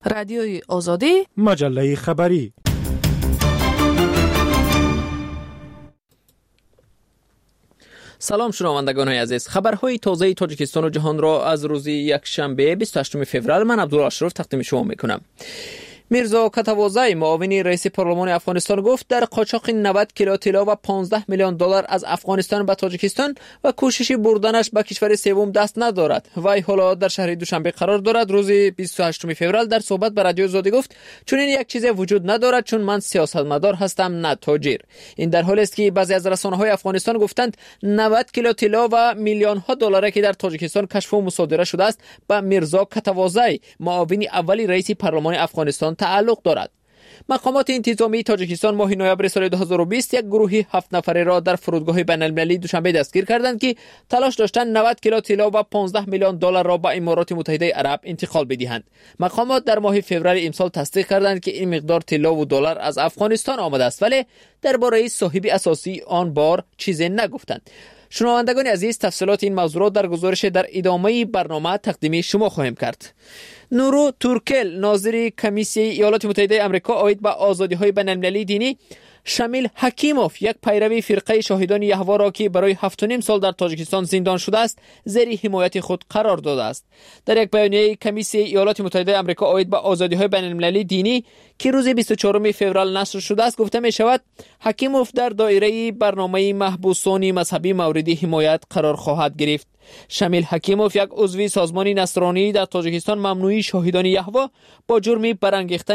رادیوی آزادی، مجله خبری. سلام شنوندگان عزیز، خبرهای تازه تاجیکستان و جهان را از روز یکشنبه 28 فوریه من عبدالاشرف تقدیم شما میکنم. میرزا کتوازی معاون رئیس پارلمان افغانستان گفت در قاچاق 90 کیلو طلا و 15 میلیون دلار از افغانستان به تاجیکستان و کوشش بردنش به کشور سوم دست ندارد. وی حالا در شهر دوشنبه قرار دارد. روز 28 فوریه در صحبت با رادیو آزادی گفت چون این یک چیز وجود ندارد، چون من سیاستمدار هستم نه تاجر. این در حالی است که بعضی از رسانه‌های افغانستان گفتند 90 کیلو طلا و میلیون ها دلاری که در تاجیکستان کشف و مصادره شده است به میرزا کتوازی معاون اولی رئیس پارلمان افغانستان تعلق دارد. مقامات انتظامی تاجیکستان ماه نوامبر سال 2020 یک گروه 7 نفره را در فرودگاه بین‌المللی دوشنبه دستگیر کردند که تلاش داشتند 90 کیلو طلا و 15 میلیون دلار را به امارات متحده عرب انتقال بدهند. مقامات در ماه فوریه امسال تصدیق کردند که این مقدار طلا و دلار از افغانستان آمده است، ولی درباره صاحب اساسی آن بار چیزی نگفتند. شنوندگان عزیز، تفصیلات این موضوع در گزارش در ادامه برنامه تقدیم شما خواهیم کرد. نورو تورکل، ناظر کمیسیون ایالات متحده آمریکا عاید به آزادی‌های بین‌المللی دینی، شامیل حکیموف، یک پیرو فرقه شاهدان یهوه را که برای 7.5 سال در تاجیکستان زندان شده است، زیر حمایت خود قرار داده است. در یک بیانیه کمیسیون ایالات متحده آمریکا عاید به آزادی‌های بین‌المللی دینی که روز 24 فوریه نشر شده است گفته می شود حکیموف در دایره برنامه محبوسان مذهبی مورد حمایت قرار خواهد گرفت. شامیل حکیموف، یک عضو سازمان نصرانی در تاجیکستان ممنوعی شاهدان یهوه، با جرم برانگیختن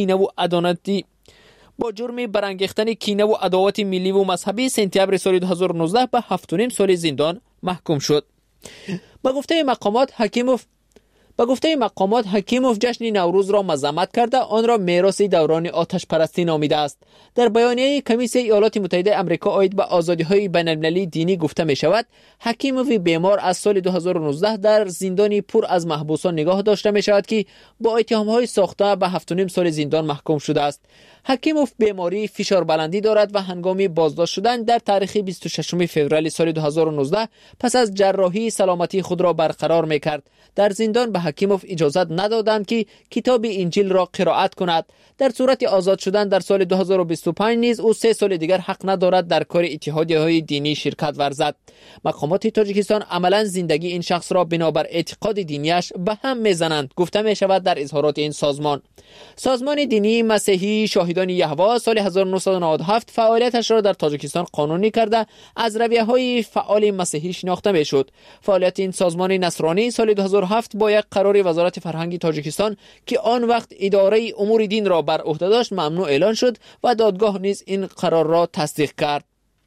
کینه و عداوت ملی و مذهبی سپتامبر سال 2019 به 7.5 سال زندان محکوم شد. به گفته مقامات حکیموف جشن نوروز را مذمت کرده آن را میراث دوران آتش پرستی نامیده است. در بیانیه کمیسیون ایالات متحده آمریکا عاید به آزادی‌های بین‌المللی دینی گفته می شود حکیموف بیمار از سال 2019 در زندانی پر از محبوسان نگاه داشته می شود که با اتهام‌های ساخته به 7.5 سال زندان محکوم شده است. حکیموف بیماری فشار بلندی دارد و هنگام بازداشت شدن در تاریخ 26 فوریه سال 2019 پس از جراحی سلامتی خود را برقرار می‌کرد. در زندان به حکیموف اجازه ندادند که کتاب انجیل را قرائت کند. در صورت آزاد شدن در سال 2025 نیز او 3 سال دیگر حق ندارد در کار اتحادیه‌های دینی شرکت ورزد. مقامات تاجیکستان عملاً زندگی این شخص را بنابر اعتقاد دینیش به هم میزنند گفته می شود در اظهارات این سازمان دینی مسیحی شاهدان یهوه سال 1997 فعالیتش را در تاجیکستان قانونی کرده از رویه‌های فعال مسیحی شناخته می‌شد. فعالیت این سازمان نصرانی سال 2007 با یک قرار وزارت فرهنگ تاجیکستان که آن وقت اداره امور دین را بر عهده داشت ممنوع اعلان شد و دادگاه نیز این قرار را تصدیق کرد.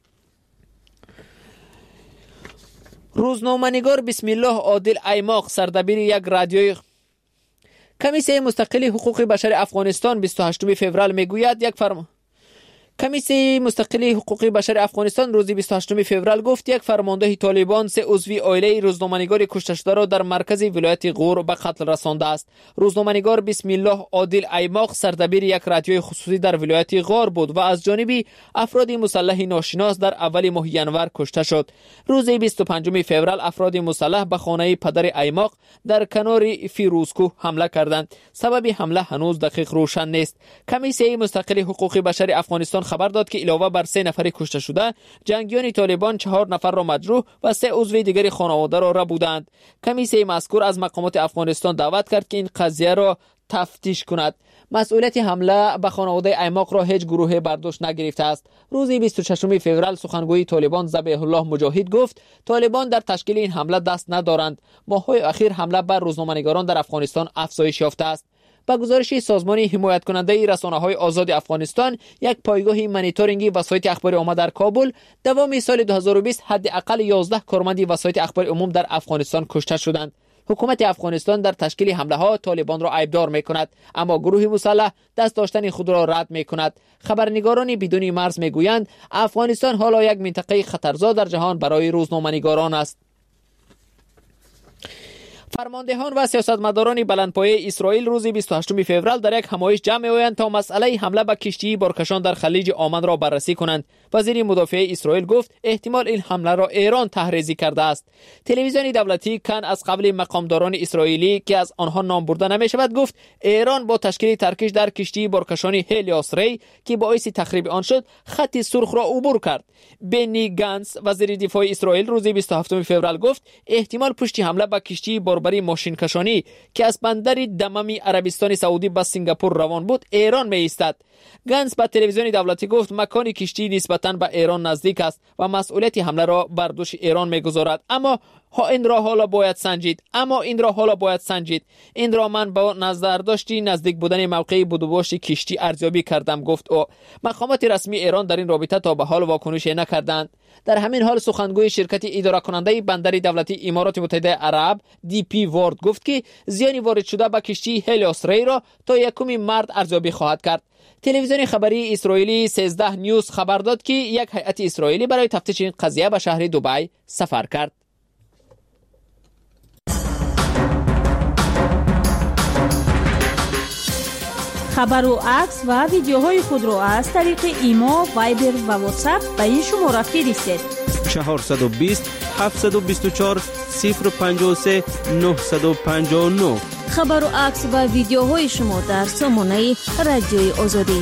روزنامه‌نگار بسم الله عادل ایماق، سردبیر یک رادیوی کمیسیون مستقل حقوق بشر افغانستان 28 فوریه میگوید کمیسیون مستقل حقوق بشر افغانستان روز 28 فوریه گفت یک فرمانده طالبان 3 عضو عائله روزنامه‌نگار کشته شده را در مرکز ولایت غور به قتل رسانده است. روزنامه‌نگار بسم الله عادل ایماق سردبیر یک رادیوی خصوصی در ولایت غور بود و از جانب افراد مسلح ناشناس در اول ماه ژانویه کشته شد. روز 25 فوریه افراد مسلح به خانه پدر ایماق در کنار فیروزکوه حمله کردند. سبب حمله هنوز دقیق روشن نیست. کمیسیون مستقل حقوق بشر افغانستان خبر داد که علاوه بر 3 نفر کشته شده، جنگیان طالبان 4 نفر را مجروح و 3 عضو دیگر خانواده را بودند. کمیسیون مذکور از مقامات افغانستان دعوت کرد که این قضیه را تفتیش کند. مسئولیت حمله به خانواده ایماق را هیچ گروه برداشت نگرفته است. روز 26 فوریه سخنگوی طالبان ذبیح الله مجاهد گفت طالبان در تشکیل این حمله دست ندارند. ماه‌های اخیر حمله بر روزنامه‌نگاران در افغانستان افزایش یافته است. با گزارش سازمان حمایت کننده رسانه‌های آزاد افغانستان، یک پایگاه مانیتورینگ وسایط اخباری عامه در کابل دوام سال 2020 حداقل 11 کارمند وسایط اخباری عموم در افغانستان کشته شدند. حکومت افغانستان در تشکیل حمله ها طالبان را عیبدار می‌کند، اما گروه مسلح دست داشتن خود را رد می‌کند. خبرنگاران بدون مرز می‌گویند افغانستان حالا یک منطقه خطرزا در جهان برای روزنامه‌نگاران است. فرماندهان و سیاستمداران بلندپایه اسرائیل روز 28 فوریه در یک همایش جمع می‌آیند تا مسئله حمله به کشتی بارکشان در خلیج عمان را بررسی کنند. وزیر مدافع اسرائیل گفت احتمال این حمله را ایران تحریزی کرده است. تلویزیون دولتی کن از قبل مقامداران اسرائیلی که از آنها نام برده نمی‌شود گفت ایران با تشکیل ترکش در کشتی بارکشانی هلیوس ری که باعث تخریب آن شد خط سرخ را عبور کرد. بنی گانس وزیر دفاع اسرائیل روز 27 فوریه گفت احتمال پشت حمله به کشتی باربری ماشینکشانی که از بندر دمامی عربستان سعودی به سنگاپور روان بود ایران می ایستد. گانس به تلویزیون دولتی گفت مکان کشتی نسبتاً به ایران نزدیک است و مسئولیت حمله را بر دوش ایران میگذارد، اما این را حالا باید سنجید. این را من با نظرداشتی نزدیک بودن موقع بودوباشت کشتی ارزیابی کردم، گفت او. مقامات رسمی ایران در این رابطه تا به حال واکنشی نکردند. در همین حال سخنگوی شرکت اداره کننده بندر دولتی امارات متحده عرب دی پی وارد گفت که زیانی وارد شده به کشتی هلیوس ری را تا 1 مارس ارزیابی خواهد کرد. تلویزیون خبری اسرائیلی 13 نیوز خبر داد که یک هیئت اسرائیلی برای تفتیش این قضیه به شهر دبی سفر کرد. خبر و عکس و ویدیوهای خود را از طریق ایما، وایبر و واتساپ به این شماره فرستید: 420 724 053 959. خبر و عکس و ویدیوهای شما در سامانه رادیوی آزادی.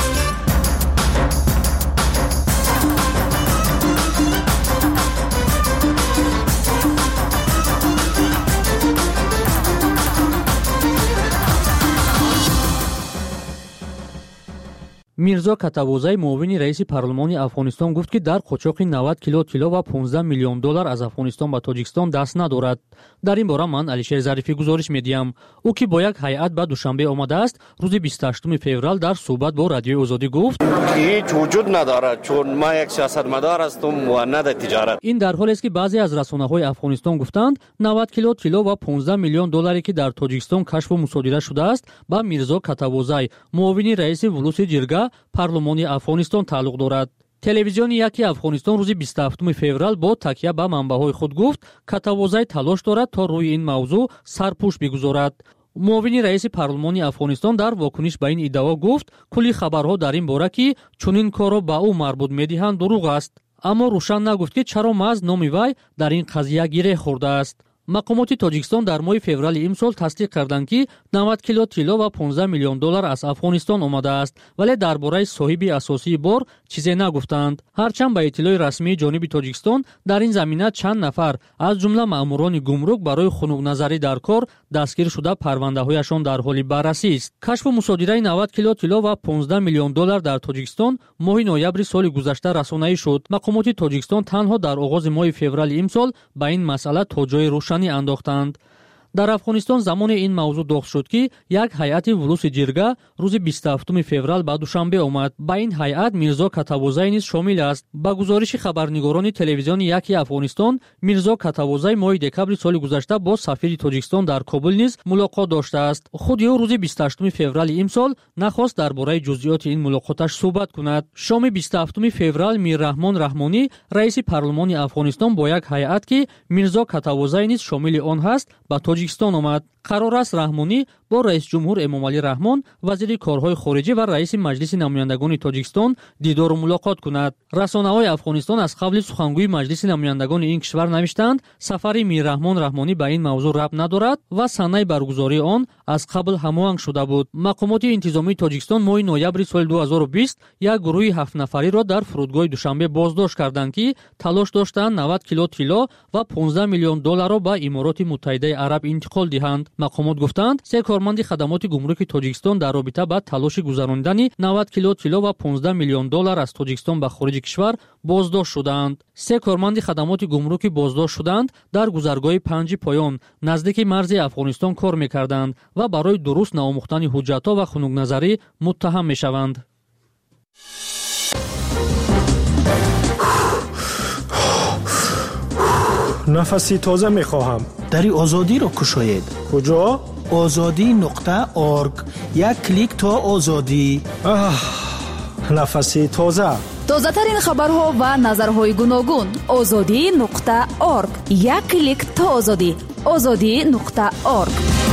میرزا کتوازی معاون رئیس پارلمان افغانستان گفت که در قاچاق 90 کیلو طلا و 15 میلیون دلار از افغانستان به تاجیکستان دست ندارد. در این باره من علیشیر ظریفی گزارش میدیم. او که با یک هیئت به دوشنبه آمده است، روز 28 فوریه در صحبت با رادیوی آزادی گفت هیچ وجود ندارد، چون ما یک سیاستمدار هستم و نه تجارت. این در حالی است که بعضی از رسانه‌های افغانستان گفتند 90 کیلو طلا و 15 میلیون دلاری که در تاجیکستان کشف و مصادره شده است به میرزا کتوازی معاون رئیس ولوس جرگه پارلمانی افغانستان تعلق دارد. تلویزیون یکی افغانستان روز 27 فوریه با تکیه به منبع‌های خود گفت کتوازی تلاش دارد تا روی این موضوع سرپوش بگذارد. معاون رئیس پارلمانی افغانستان در واکنش به این ادعا گفت کلی خبرها در این باره که چنین کارو به او مربوط می‌دهند دروغ است، اما روشن نگفت که چرا محض نام وی در این قضیه گره خورده است. مقامات تاجیکستان در ماه فوریه امسال تصدیق کردند که 90 کیلو طلا و 15 میلیون دلار از افغانستان آمده است، ولی درباره صاحب اساسی بار چیزی نگفتند. هرچند به اطلاع رسمی جانب تاجیکستان در این زمینه چند نفر از جمله ماموران گمرک برای خنک نظری در کار دستگیر شده پرونده‌هایشان در حال بررسی است. کشف و مصادره 90 کیلو طلا و 15 میلیون دلار در تاجیکستان ماه نوامبر سال گذشته رسانه‌ای شد. مقامات تاجیکستان تنها در آغاز ماه فوریه امسال به این مسئله توجه روشن انداختند. در افغانستان زمان این موضوع داغ شد که یک هیئت ولوس جرگه روز 27 فوریه به دوشنبه آمد. با این هیئت میرزا کتوازی نیز شامل است. با گزارش خبرنگاران تلویزیون یکی افغانستان، میرزا کتوازی ماه دکمبر سال گذشته با سفیر تاجیکستان در کابل نیز ملاقات داشته است. خود او روز 28 فوریه امسال نخواست درباره جزئیات این ملاقاتش صحبت کند. شام 27 فوریه میررحمان رحمانی رئیس پارلمان افغانستان با یک هیئت که میرزا کتوازی نیز شامل آن است به تاجیکستان آمد. قرار است رحمانی با رئیس جمهور امامعلی رحمان، وزیر کارهای خارجه و رئیس مجلس نمایندگان تاجیکستان دیدار و ملاقات کند. رسانه‌های افغانستان از قبل سخنگوی مجلس نمایندگان این کشور نوشتند سفر میررحمان رحمانی به این موضوع ربط ندارد و سنه برگزاری آن از قبل هماهنگ شده بود. مقامات انتظامی تاجیکستان ماه نوامبر سال 2020 یک گروه 7 نفری را در فرودگاه دوشنبه بازداشت کردند که تلاش داشتند 90 کیلو طلا و 15 میلیون دلار را به امارات متحده عرب انتقال دهند. مقامات گفتند سه کارمند خدمات گمرک تاجیکستان در رابطه با تلاش گذراندن 90 کیلو طلا و 15 میلیون دلار از تاجیکستان به خارج کشور بازداشت شدند. سه کارمند خدمات گمرکی بازداشت شدند در گذرگاه 5 پایان نزدیک مرز افغانستان کار می‌کردند و برای درست نامختن حجت‌ها و خنک نظری متهم می‌شوند. نفسی تازه می‌خواهم. دری آزادی را کشاید. کجا؟ azadi.org. یک کلیک تا آزادی. نفسی تازه. تازه ترین خبرها و نظرهای گوناگون. azadi.org. یک کلیک تا آزادی. azadi.org.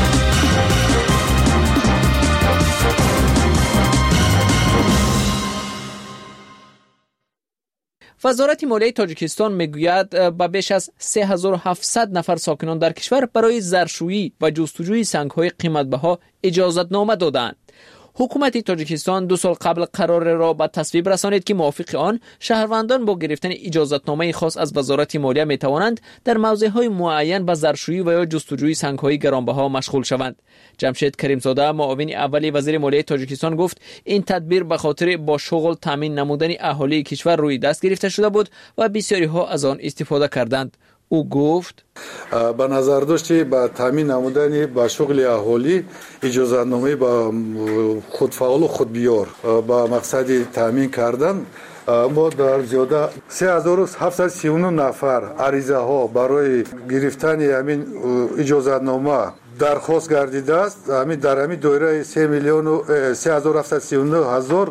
وزارت مالیه تاجیکستان میگوید به بیش از 3700 نفر ساکنان در کشور برای زرشویی و جستجوی سنگ‌های قیمت‌بها اجازتنامه دادند. حکومت تاجیکستان 2 سال قبل قرار را به تصویب رسانید که موافق آن شهروندان با گرفتن اجازتنامه خاص از وزارت مالیه می توانند در موضع‌های معین به زرشویی و یا جستجوی سنگ‌های گرانبها مشغول شوند. جمشید کریمزاده معاون اولی وزیر مالیه تاجیکستان گفت این تدبیر به خاطر با شغل تامین نمودن اهالی کشور روی دست گرفته شده بود و بسیاری ها از آن استفاده کردند. او گفت با نظر داشتی با تامین نمودن با شغل اهالی اجازتنامه با خودفعال و خودبیار با مقصد تامین کردن ما در زیاده 3739 نفر عریضه ها برای گرفتن همین اجازتنامه درخواست گردیده است. همین در همین دایره 3,739,000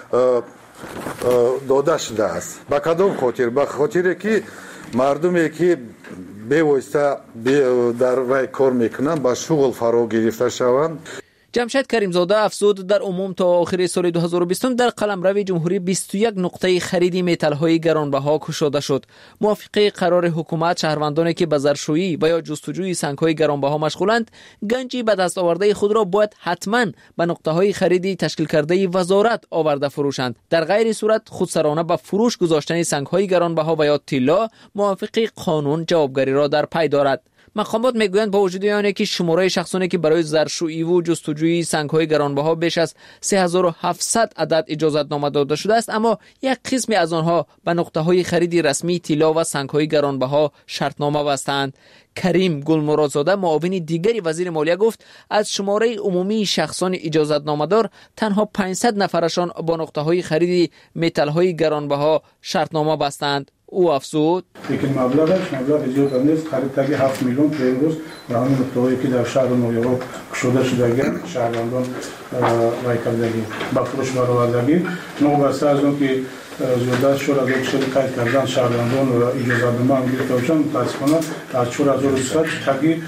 داده شده است. با کدام خاطر؟ به خاطر که مردمی که بی‌واسطه در رای کار میکنن با شغل فرا گرفته شوند. جمشید کریمزاده افزود در عموم تا آخر سال 2020 در قلمرو جمهوری 21 نقطه خرید متال‌های گرانبها گشوده شد. موافق قرار حکومت شهروندانی که به زرشویی و یا جستجوی سنگ‌های گرانبها مشغولند گنجی به دست آورده خود را باید حتماً به نقطه‌های خریدی تشکیل کرده وزارت آورده فروشند. در غیر صورت خودسرانه به فروش گذاشتن سنگ‌های گرانبها و یا طلا موافق قانون جوابگری را در پی دارد. مقامات میگویند با وجود آنکه که شماره شخصانی که برای زرشویی و جستجوی سنگ‌های گرانبها بیش از 3700 عدد اجازتنامه داده شده است، اما یک قسمی از آنها به نقطه‌های خرید رسمی طلا و سنگ‌های گرانبها شرطنامه بستند. کریم گلمرادزاده معاون دیگری وزیر مالیه گفت از شماره عمومی شخصان اجازتنامه دار تنها 500 نفرشان با نقطه‌های خرید متال‌های گرانبها شرطنامه بستند. او افزود لیکن مبلغ زیاد نیست. خرید تگی 7 میلیون که امروز و همین نقطه‌هایی که در شهر نویورک گشوده شدگی شهروندان رای کردگی با فروش برآوردگی نوبسته از اون که زیاده شور از یک شری قید کردن شهروندان و اجازتنامه گرفته باشند متاسفانه از 4100 تگی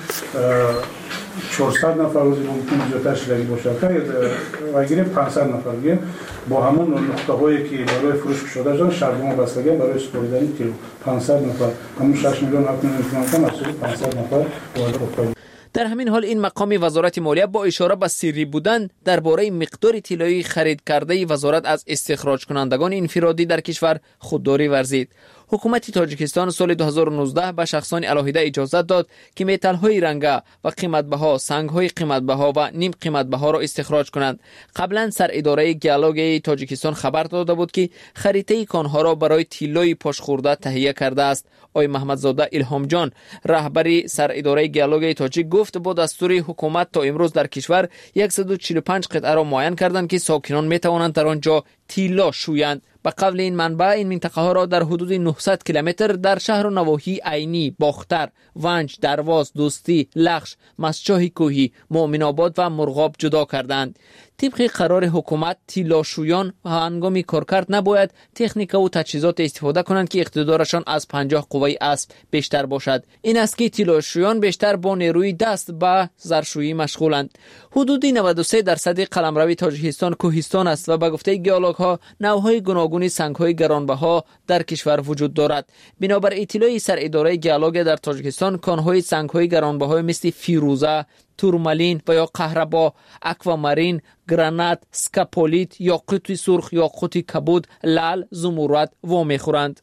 400 نفر روزی ممکن زیادتر شدگی باشه که وگیره 500 نفر گیم با همون نقطه هایی که برای فروش شده شدن شهردمان بستگی برای سپردن کیلو 500 نفر همون 6 میلیون 7 میلیون تومان از 500 نفر وارد. در همین حال این مقام وزارت مالیه با اشاره به سری بودن درباره مقدار طلایی خرید کرده وزارت از استخراج کنندگان انفرادی در کشور خودداری ورزید. حکومت تاجیکستان سال 2019 به شخصان علاهیده اجازه داد که متال‌های رنگه و قیمت‌بها، سنگ‌های قیمت‌بها و نیم قیمت‌بها را استخراج کنند. قبلا سر اداره گیالوگ تاجیکستان خبر داده بود که خریطه کانها را برای طلای پاشخورده تهیه کرده است. آقای محمدزاده الهام جان رهبری سر اداره گیالوگ تاجیک گفت با دستور حکومت تا امروز در کشور 145 قطعه را معین کردند که ساکنان می‌توانند در آنجا طلا شویند. به قول این منبع این منطقه ها را در حدود 900 کیلومتر در شهر و نواحی عینی، باختر، ونج، درواز، دوستی، لخش، مسجاه کوهی، مؤمن آباد و مرغاب جدا کردند. طبق قرار حکومت طلاشویان و هنگامی کارکرد نباید تکنیک و تجهیزات استفاده کنند که اقتدارشان از 50 قوه اسب بیشتر باشد. این است که طلاشویان بیشتر با نیروی دست به زرشویی مشغولند. حدود 93% قلمرو تاجیکستان کوهستان است و به گفته گیالوگ ها نوعهای گوناگون سنگ‌های گرانبها در کشور وجود دارد. بنابر اطلاع سر اداره گیالوگ در تاجیکستان کانهای سنگ‌های گرانبها مثل فیروزه، تورمالین و یا قهربا، اکوامارین، گرانات، سکاپولیت، یاقوت سرخ، یاقوت کبود، لعل، زمرد و میخورند.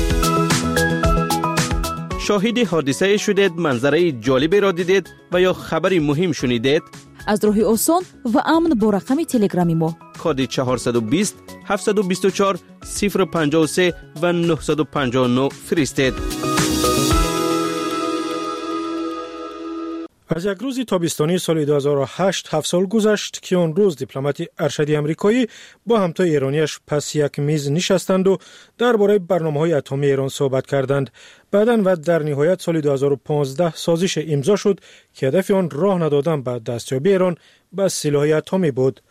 شاهد حادثه شدید، منظره جالبی را دیدید و یا خبری مهم شنیدید؟ از راه آسان و امن با رقم تلگرامی ما کد 420 724 053 و 959 فرستید. از یک روز تابستانی سال 2008 7 سال گذشت که آن روز دیپلمات ارشد آمریکایی با همتای ایرانیش پس یک میز نشستند و درباره برنامه‌های اتمی ایران صحبت کردند. بعداً و در نهایت سال 2015 سازش امضا شد که هدف آن راه ندادن به دستیابی ایران به سلاح اتمی بود.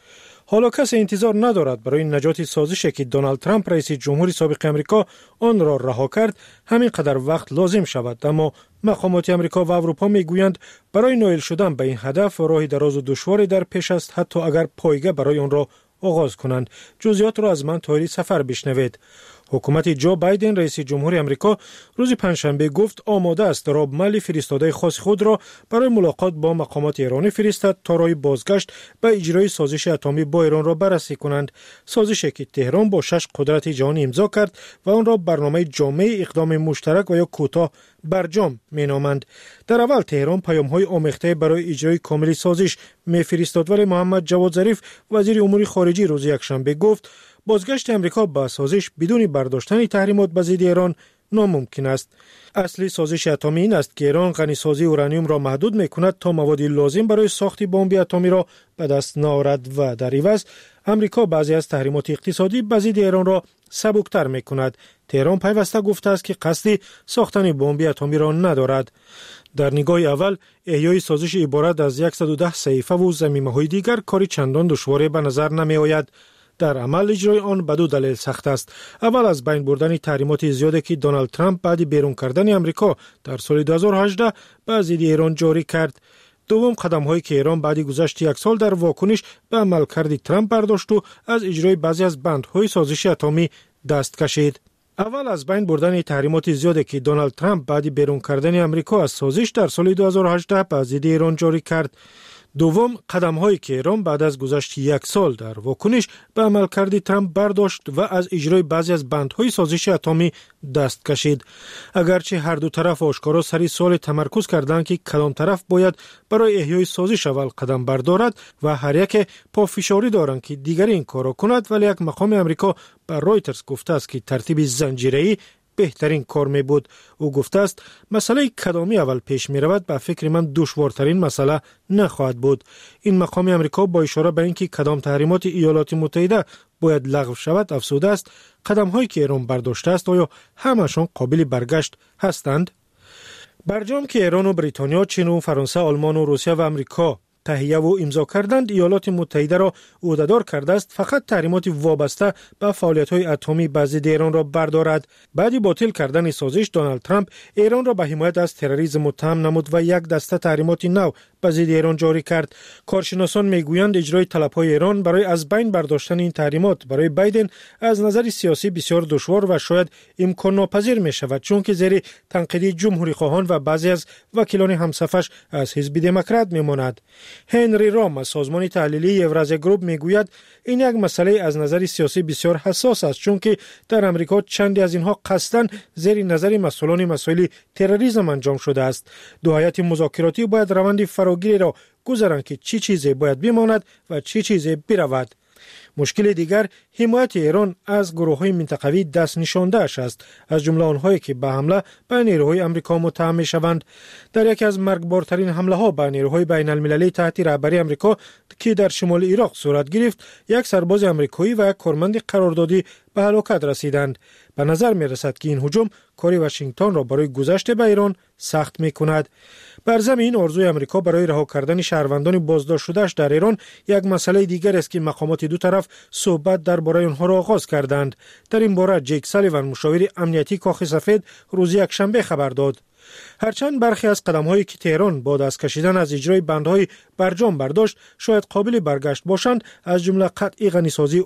حالا کسی انتظار ندارد برای نجات سازشی که دونالد ترامپ رئیس جمهوری سابق آمریکا آن را رها کرد همین قدر وقت لازم شود، اما مقامات آمریکا و اروپا میگویند برای نائل شدن به این هدف راه دراز و دشواری در پیش است، حتی اگر پایگاه برای آن را آغاز کنند. جزئیات را از من طاهری سفر بشنوید. حکومت جو بایدن رئیس جمهوری آمریکا روز پنجشنبه گفت آماده است راب مالی فرستاده خاص خود را برای ملاقات با مقامات ایرانی فرستد تا راه بازگشت به اجرای سازش اتمی با ایران را بررسی کنند. سازشی که تهران با 6 قدرت جهانی امضا کرد و آن را برنامه جامع اقدام مشترک و یا کوتاه برجام مینامند. در اول تهران پیام‌های آمیخته برای اجرای کامل سازش می‌فرستاد، ولی محمد جواد ظریف وزیر امور خارجه روز یکشنبه گفت بازگشت امریکا به سازش بدون برداشتن تحریمات به ضد ایران ناممکن است. اصلی سازش اتمی این است که ایران غنیسازی اورانیوم را محدود می‌کند تا مواد لازم برای ساخت بمب اتمی را به دست نآورد و در عوض امریکا بعضی از تحریمات اقتصادی به ضد ایران را سبکتر می‌کند. تهران پیوسته گفته است که قصد ساختن بمب اتمی را ندارد. در نگاه اول احیای سازش عبارت از 110 صحیفه و ضمیمه‌های دیگر کاری چندان دشوار به نظر نمی‌آید. در عمل اجرای آن به دو دلیل سخت است. اول از بین بردن تحریمات زیادی که دونالد ترامپ بعد بیرون کردن آمریکا در سال 2018 به ضد ایران جاری کرد. دوم قدم‌هایی که ایران بعد گذشت یک سال در واکنش به عملکرد ترامپ برداشت و از اجرای بعضی از بندهای سازش اتمی دست کشید. اول از بین بردن تحریمات زیادی که دونالد ترامپ بعد بیرون کردن آمریکا از سازش در سال 2018 به ضد ایران جاری کرد. دوم قدم‌هایی که ایران بعد از گذشت یک سال در واکنش به عملکرد ترامپ برداشت و از اجرای بعضی از بندهای سازش اتمی دست کشید. اگرچه هر دو طرف آشکارا سر سوال تمرکز کردند که کدام طرف باید برای احیای سازش اول قدم بردارد و هر یک پافشاری دارند که دیگری این کار را کند، ولی یک مقام آمریکا به رایترز گفته است که ترتیب زنجیره‌ای بهترین کار می بود. او گفته است مسئله کدامی اول پیش می رود به فکر من دشوارترین مسئله نخواهد بود. این مقام آمریکا با اشاره به اینکه کدام تحریمات ایالات متحده باید لغو شود افزوده است قدم هایی که ایران برداشته است آیا همشان قابل برگشت هستند؟ برجام که ایران و بریتانیا، چین و فرانسه، آلمان و روسیه و آمریکا تهیه و امضا کردند ایالات متحده را عهده‌دار کرده است فقط تحریمات وابسته به فعالیت‌های اتمی به ضد ایران را بردارد. بعد باطل کردن سازش دونالد ترامپ ایران را به حمایت از تروریسم متهم نمود و یک دسته تحریمات نو به ضد ایران جاری کرد. کارشناسان میگویند اجرای طلب‌های ایران برای از بین برداشتن این تحریمات برای بایدن از نظر سیاسی بسیار دشوار و شاید امکان ناپذیر می شود، چون که زیر تنقید جمهوری خواهان و بعضی از وکیلان همصفش از حزب دموکرات میماند. هنری رام از سازمان تحلیلی اورازیا گروپ میگوید این یک مسئله از نظر سیاسی بسیار حساس است، چون که در امریکا چندی از اینها قصداً زیر نظر مسئولان مسائل تروریسم انجام شده است. دو هیئت مذاکراتی باید روند فراگیری را گذارند که چی چیزی باید بماند و چی چیزی برود. مشکل دیگر حمایت ایران از گروه‌های منطقوی دست نشانده‌اش است، از جمله آنهایی که به حمله به نیروهای آمریکا متهم می‌شوند. در یکی از مرگبارترین حمله‌ها به نیروهای بین‌المللی تحت رهبری آمریکا که در شمال عراق صورت گرفت، یک سرباز آمریکایی و یک کارمند قراردادی به هلاکت رسیدند. به نظر می‌رسد که این هجوم کار واشنگتن را برای گذشت به ایران سخت می‌کند. بر ضمن آرزوی آمریکا برای رها کردن شهروندان بازداشت شده‌اش در ایران یک مسئله دیگر است که مقامات دو طرف صحبت درباره آنها را آغاز کردند. در این باره جیک سالیوان مشاور امنیتی کاخ سفید روز یکشنبه خبر داد. هرچند برخی از قدم‌هایی که تهران با دست کشیدن از اجرای بندهای برجام برداشت شاید قابل برگشت باشند، از جمله قطعی غنیسازی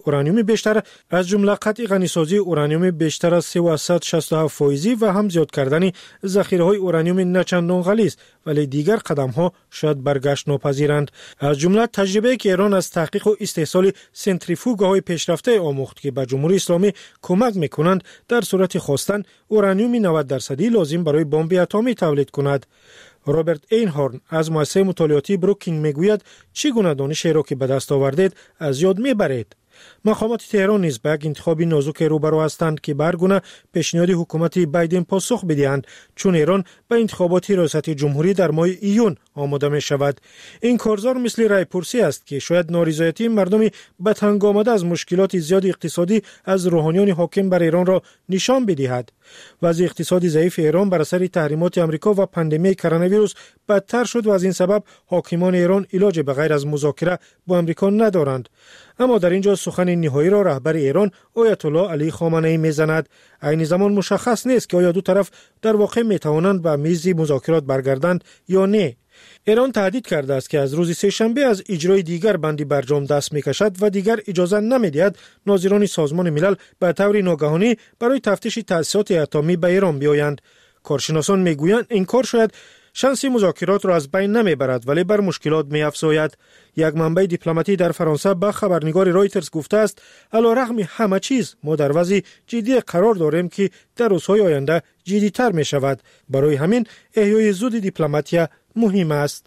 اورانیوم بیشتر از 367 فایزی و هم زیاد کردن ذخیره‌های اورانیوم نچندان غلیظ، ولی دیگر قدم‌ها شاید برگشت ناپذیرند. از جمله تجربه‌ای که ایران از تحقیق و استحصال سنتریفوگ‌های پیشرفته آموخت که به جمهوری اسلامی کمک می‌کنند در صورت خواستن اورانیوم 90% لازم برای بمب اتمی تولید کند. رابرت اینهورن از مؤسسه مطالعاتی بروکینگ میگوید چگونه دانشی را که به دست آوردید از یاد میبرید. مقامات تهران نیز به یک انتخاب نازک روبرو هستند که به هر گونه پیشنهاد حکومت بایدن پاسخ بدهند، چون ایران به انتخابات ریاست جمهوری در ماه ایون آماده می شود. این کارزار مثل رایپرسی است که شاید نارضایتی مردم به تنگ آمده از مشکلات زیاد اقتصادی از روحانیان حاکم بر ایران را نشان بدهد. وضع اقتصادی ضعیف ایران بر اثر تحریمات آمریکا و پاندمی کرونا ویروس بدتر شد و از این سبب حاکمان ایران علاج به غیر از مذاکره با آمریکا ندارند. اما در اینجا سخن نهایی را رهبر ایران آیت الله علی خامنه‌ای میزند. عین زمان مشخص نیست که آیا دو طرف در واقع میتوانند به میز مذاکرات برگردند یا نه. ایران تهدید کرده است که از روز سه‌شنبه از اجرای دیگر بندی برجام دست میکشد و دیگر اجازه نمیدهد ناظران سازمان ملل به طور ناگهانی برای تفتیش تأسیسات اتمی به ایران بیایند. کارشناسان میگویند این کار شاید شانس مذاکرات را از بین نمیبرد ولی بر مشکلات میافزاید. یک منبع دیپلماتی در فرانسه به خبرنگار رایترز گفته است علیرغم همه چیز ما در وضع جدی قرار داریم که در روزهای آینده جدی‌تر می شود. برای همین احیای زود دیپلماتیا مهم است.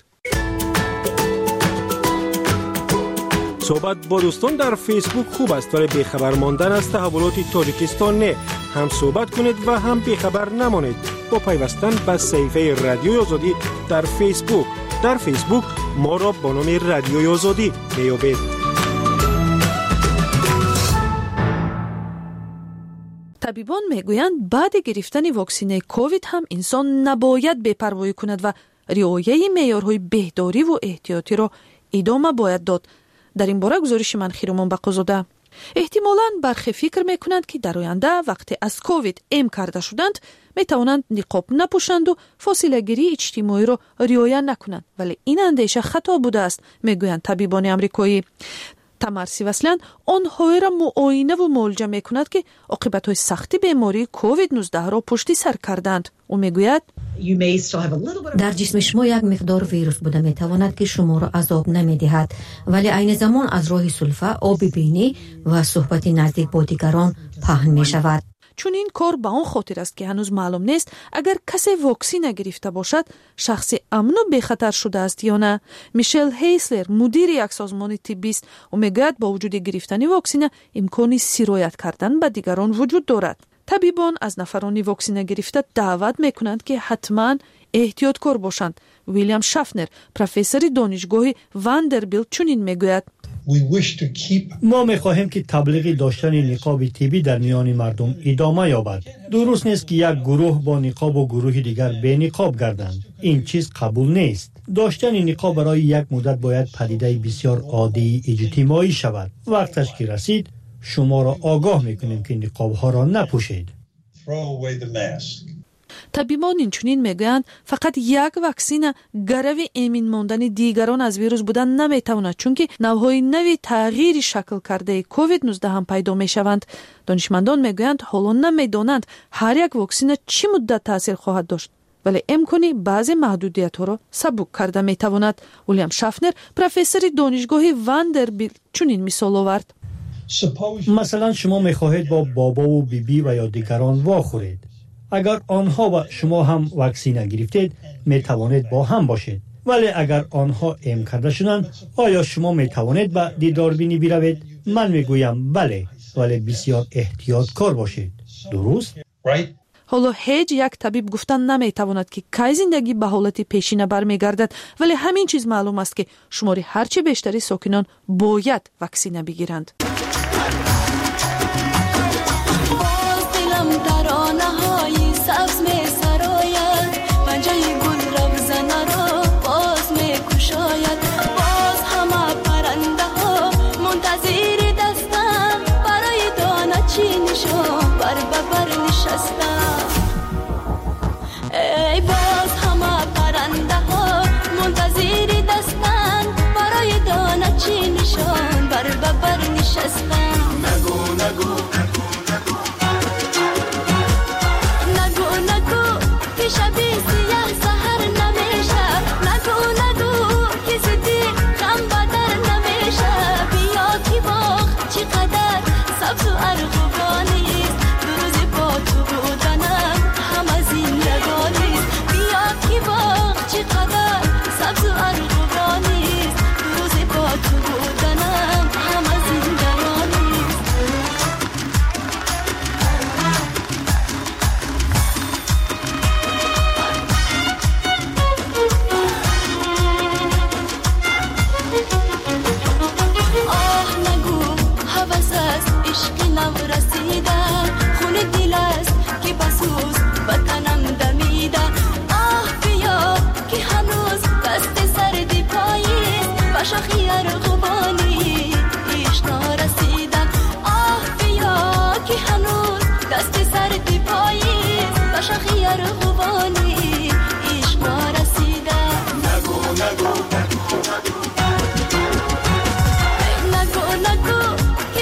صحبت با دوستان در فیسبوک خوب است ولی بیخبر ماندن از تحولات تاجیکستان نه. هم صحبت کنید و هم بیخبر نمانید با پیوستن به صفحه رادیوی آزادی در فیسبوک. در فیسبوک ما را با نام رادیوی آزادی میابید. طبیبان میگویند بعد گرفتن واکسینه کووید هم انسان نباید بی‌پروایی کند و رعایت معیارهای بهداری و احتیاطی را ادامه باید داد. در این باره گزارش من خیرمان بقازاده. احتمالاً برخی فکر میکنند که در آینده وقتی از کووید ام کرده شدند میتوانند نقاب نپوشند و فاصله گیری اجتماعی را رعایت نکنند، ولی این اندیشه خطا بوده است، میگویند طبیبان آمریکایی. تمر سیوسلیان آنها را معاینه و معالجه میکند که عاقبت‌های سخت بیماری کووید 19 را پشت سر کردند. او میگوید در جسم شما یک مقدار ویروس بوده میتواند که شما را عذاب نمیدهد، ولی عین زمان از راه سلفه، آب بینی و صحبت نزدیک با دیگران پهن می شود. چون این کار به آن خاطر است که هنوز معلوم نیست اگر کسی واکسین گرفته باشد شخص امن و بخطر شده است یا نه. میشل هیسلر مدیر یک سازمان طبی است و میگوید با وجود گرفتن واکسین امکان سرایت کردن به دیگران وجود دارد. طبیبان از نفران واکسین گرفته دعوت میکنند که حتما احتیاطکار باشند. ویلیام شافنر پروفسور دانشگاه واندربیلت چنین میگوید: ما می‌خواهیم که تبلیغ داشتن نقاب طبی در میان مردم ادامه یابد. درست نیست که یک گروه با نقاب و گروه دیگر بی نقاب گردند. این چیز قبول نیست. داشتن نقاب برای یک مدت باید پدیده بسیار عادی اجتماعی شود. وقتش که رسید شما را آگاه می‌کنیم که نقاب‌ها را نپوشید. طبیبان اینچنین میگویند فقط یک واکسین گرو امین ماندن دیگران از ویروس بودن نمیتواند، چون که نوعهای نوی تغییر شکل کرده کووید 19 هم پیدا میشوند. دانشمندان میگویند حالا نمیدانند هر یک واکسین چه مدت تاثیر خواهد داشت، ولی امکانی بعضی محدودیت‌ها را سبک کرده میتواند. ویلیام شافنر پروفسور دانشگاه واندربیلت چنین مثال آورد: مثلا شما میخواهید با بابا و بیبی و یا دیگران واخورید. اگر آنها و شما هم واکسین گرفتید می توانید با هم باشید، ولی اگر آنها ام کرده شدند آیا شما می توانید به دیداربینی بروید؟ من می گویم بله، ولی بسیار احتیاطکار باشید. درست؟ حالا هیچ یک طبیب گفتن نمی تواند که کی زندگی به حالت پیشینه برمیگردد، ولی همین چیز معلوم است که شماری هرچه بیشتری ساکنان باید واکسین بگیرند. سبز می سراید پنجه گل روزن را باز می کشاید، باز همه پرنده ها منتظر دستن برای دانه چینشان بر ببر نشستن. ای باز همه پرنده ها منتظر دستن برای دانه چینشان بر ببر نشستن.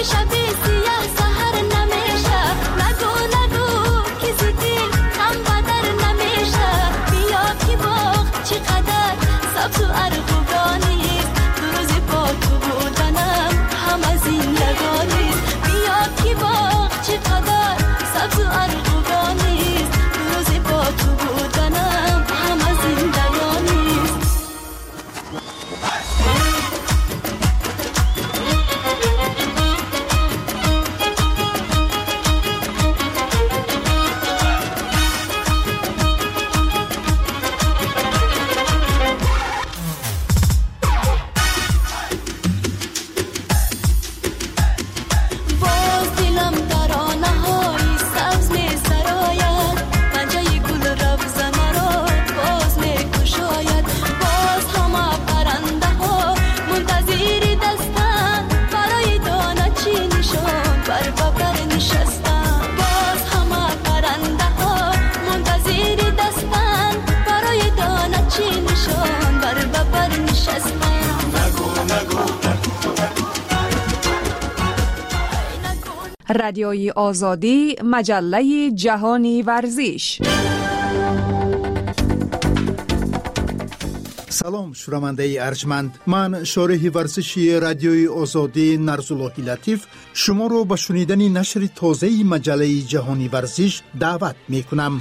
شب سیاه سحر نمیشه نگو نگو کسی دل هم بدر نمیشه بیا که باغ چقدر سبز و ارغوانیست دو روزی با تو بودنم هم از این لگانیست بیا که باغ چقدر سبز و ارغوانیست دو روزی با تو بودنم هم از این لگانیست رادیوی آزادی، مجله جهانی ورزش. سلام شنونده ارجمند، من شارح ورزشی رادیوی آزادی نرزاللهی لطیف شما رو به شنیدن نشر تازه مجله جهانی ورزش دعوت می کنم.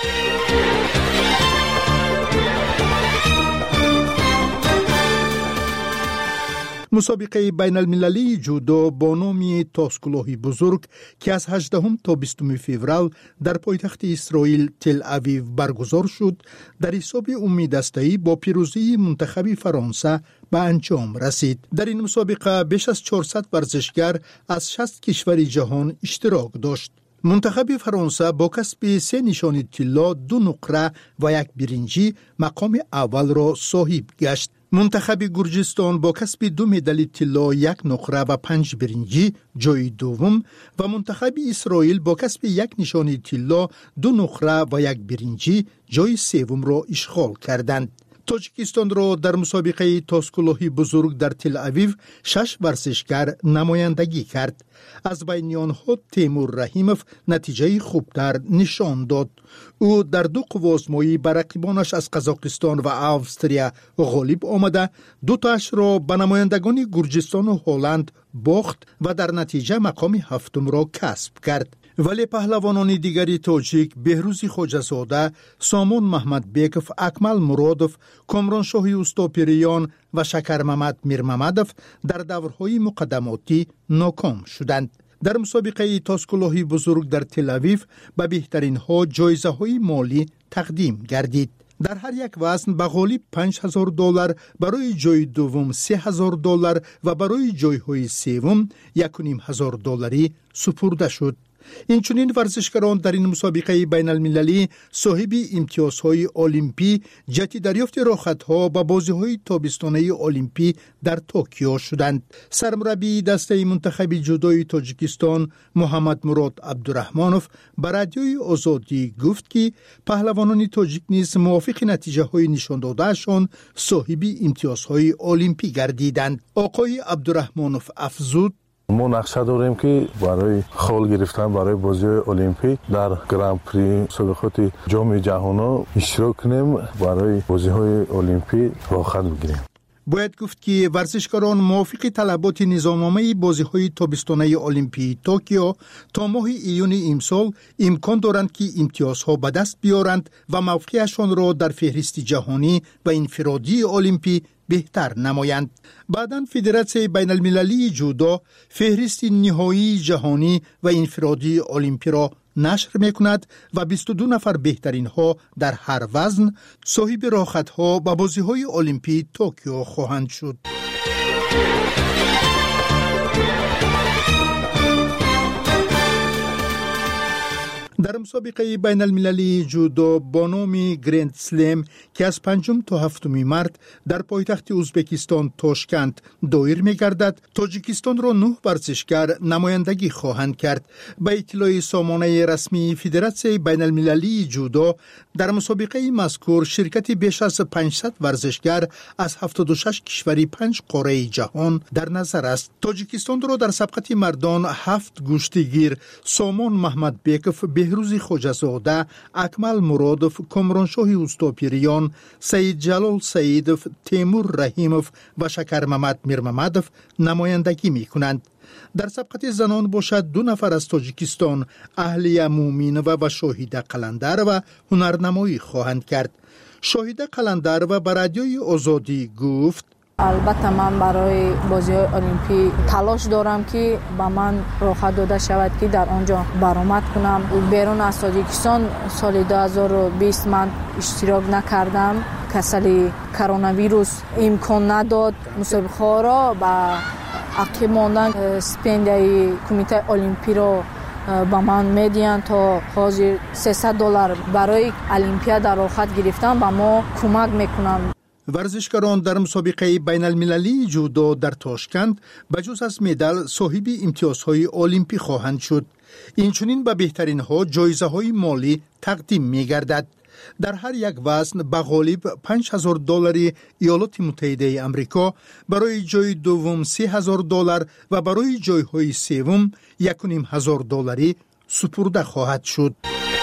مسابقه بین المللی جودو با نام تاسکلوهی بزرگ که از 18 تا 20 فوریه در پایتخت اسرائیل تل اویو برگزار شد در حساب امیدسته‌ای با پیروزی منتخب فرانسه به انجام رسید. در این مسابقه بیش از 400 ورزشگر از 60 کشور جهان اشتراک داشت. منتخب فرانسه با کسب 3 نشان طلا، 2 نقره و 1 برنجی مقام اول را صاحب گشت. منتخب گرجستان با کسب 2 مدال طلا، 1 نقره و 5 برنجی جای دوم و منتخب اسرائیل با کسب 1 نشان طلا، 2 نقره و 1 برنجی جای سوم را اشغال کردند. تاجیکستان را در مسابقه تاسکلوهی بزرگ در تل اویو 6 ورزشگر نمایندگی کرد. از بین آنها تیمور رحیموف نتیجه خوبتر نشان داد. او در 2 قوازمایی بر رقیبانش از قزاقستان و استرالیا غالب آمده 2 تاش را به نمایندگان گرجستان و هلند باخت و در نتیجه مقام 7 را کسب کرد. ولی پهلوانان دیگری تاجیک بهروز خواجه‌زاده، سامان محمد بیکوف، اکمل مرادوف، کامران شاهی اوستاپیریان و شکر محمد میرمحمدوف در دورهای مقدماتی ناکام شدند. در مسابقه تاسکلوهی بزرگ در تل اویو به بهترین ها جایزه های مالی تقدیم گردید. در هر یک وزن به غالب $5,000، برای جای دوم $3,000 و برای جایهای سوم $1,500 سپرده شد. اینچنین ورزشکاران در این مسابقه بین المللی صاحب امتیازهای المپی جهت دریافت راحت‌ها به بازی‌های تابستانه المپی در توکیو شدند. سرمربی دسته منتخب جودوی تاجیکستان محمد مراد عبدالرحمانوف به رادیوی آزادی گفت که پهلوانان تاجیک نیز موافق نتیجه‌های نشان داده‌شان صاحب امتیازهای المپی گردیدند. آقای عبدالرحمانوف افزود: ما نقشه داریم که برای خال گرفتن برای بازی المپیک در گرند پری مسابقات جام جهانی اشتراک کنیم، برای بازی های المپیک راحت بگیریم. باید گفت که ورزشکاران موافق طلبات نظامنامه بازی‌های تابستانه المپی توکیو تا ماه ایون امسال امکان دارند که امتیازها به دست بیارند و موقعشان را در فهرست جهانی و انفرادی المپی بهتر نمایند. بعداً فدراسیون بین المللی جودو فهرست نهایی جهانی و انفرادی المپی را نشر میکند و 22 نفر بهترین ها در هر وزن صاحب راحت ها به بازی های المپی توکیو خواهند شد. در مسابقه بین المللی جودو با نام گرند سلم که از 5 تا 7 مارت در پایتخت ازبکستان تاشکند دایر می‌گردد، تاجیکستان را 9 ورزشکار نمایندگی خواهند کرد. به اطلاع سامانه رسمی فدراسیون بین المللی جودو، در مسابقه مذکور شرکت بیش از 500 ورزشکار از 76 کشوری 5 قاره جهان در نظر است. تاجیکستان را در سبقت مردان 7 گشتیگیر سامان محمد بیکف، بهروز خوجزاده، اکمل مرادف، کامرانشاه اوستاپیریان، سید جلال سیدف، تیمور رحیمов و شکر محمد میرمحمدov نمایندگی می کنند. در سبقت زنان باشد 2 نفر از تاجیکستان، اهلیه مومینова و شاهیده قلندرova هنرنمایی خواهند کرد. شاهیده قلندرova به رادیوی آزادی گفت: البته من برای بازی‌های المپیک تلاش دارم که به من راحت داده شود که در آنجا برآمد کنم. بیرون از تاجیکستان سال 2020 من اشتراک نکردم. کسل کرونا ویروس امکان نداد مسابقه را با عقب ماندن. استیپендیای کمیته المپیک را با من میدین تا حاضر $300 برای المپیاد راحت گرفتن به ما کمک میکنند. ورزشکاران در مسابقه بین المللی جودو در تاشکند بجز از مدال صاحب امتیازهای المپی خواهند شد. اینچنین به بهترین ها جایزه های مالی تقدیم می گردد. در هر یک وزن به غالب $5,000 ایالات متحده آمریکا، برای جای دوم $3,000 و برای جایهای سوم $1,500 سپرده خواهد شد.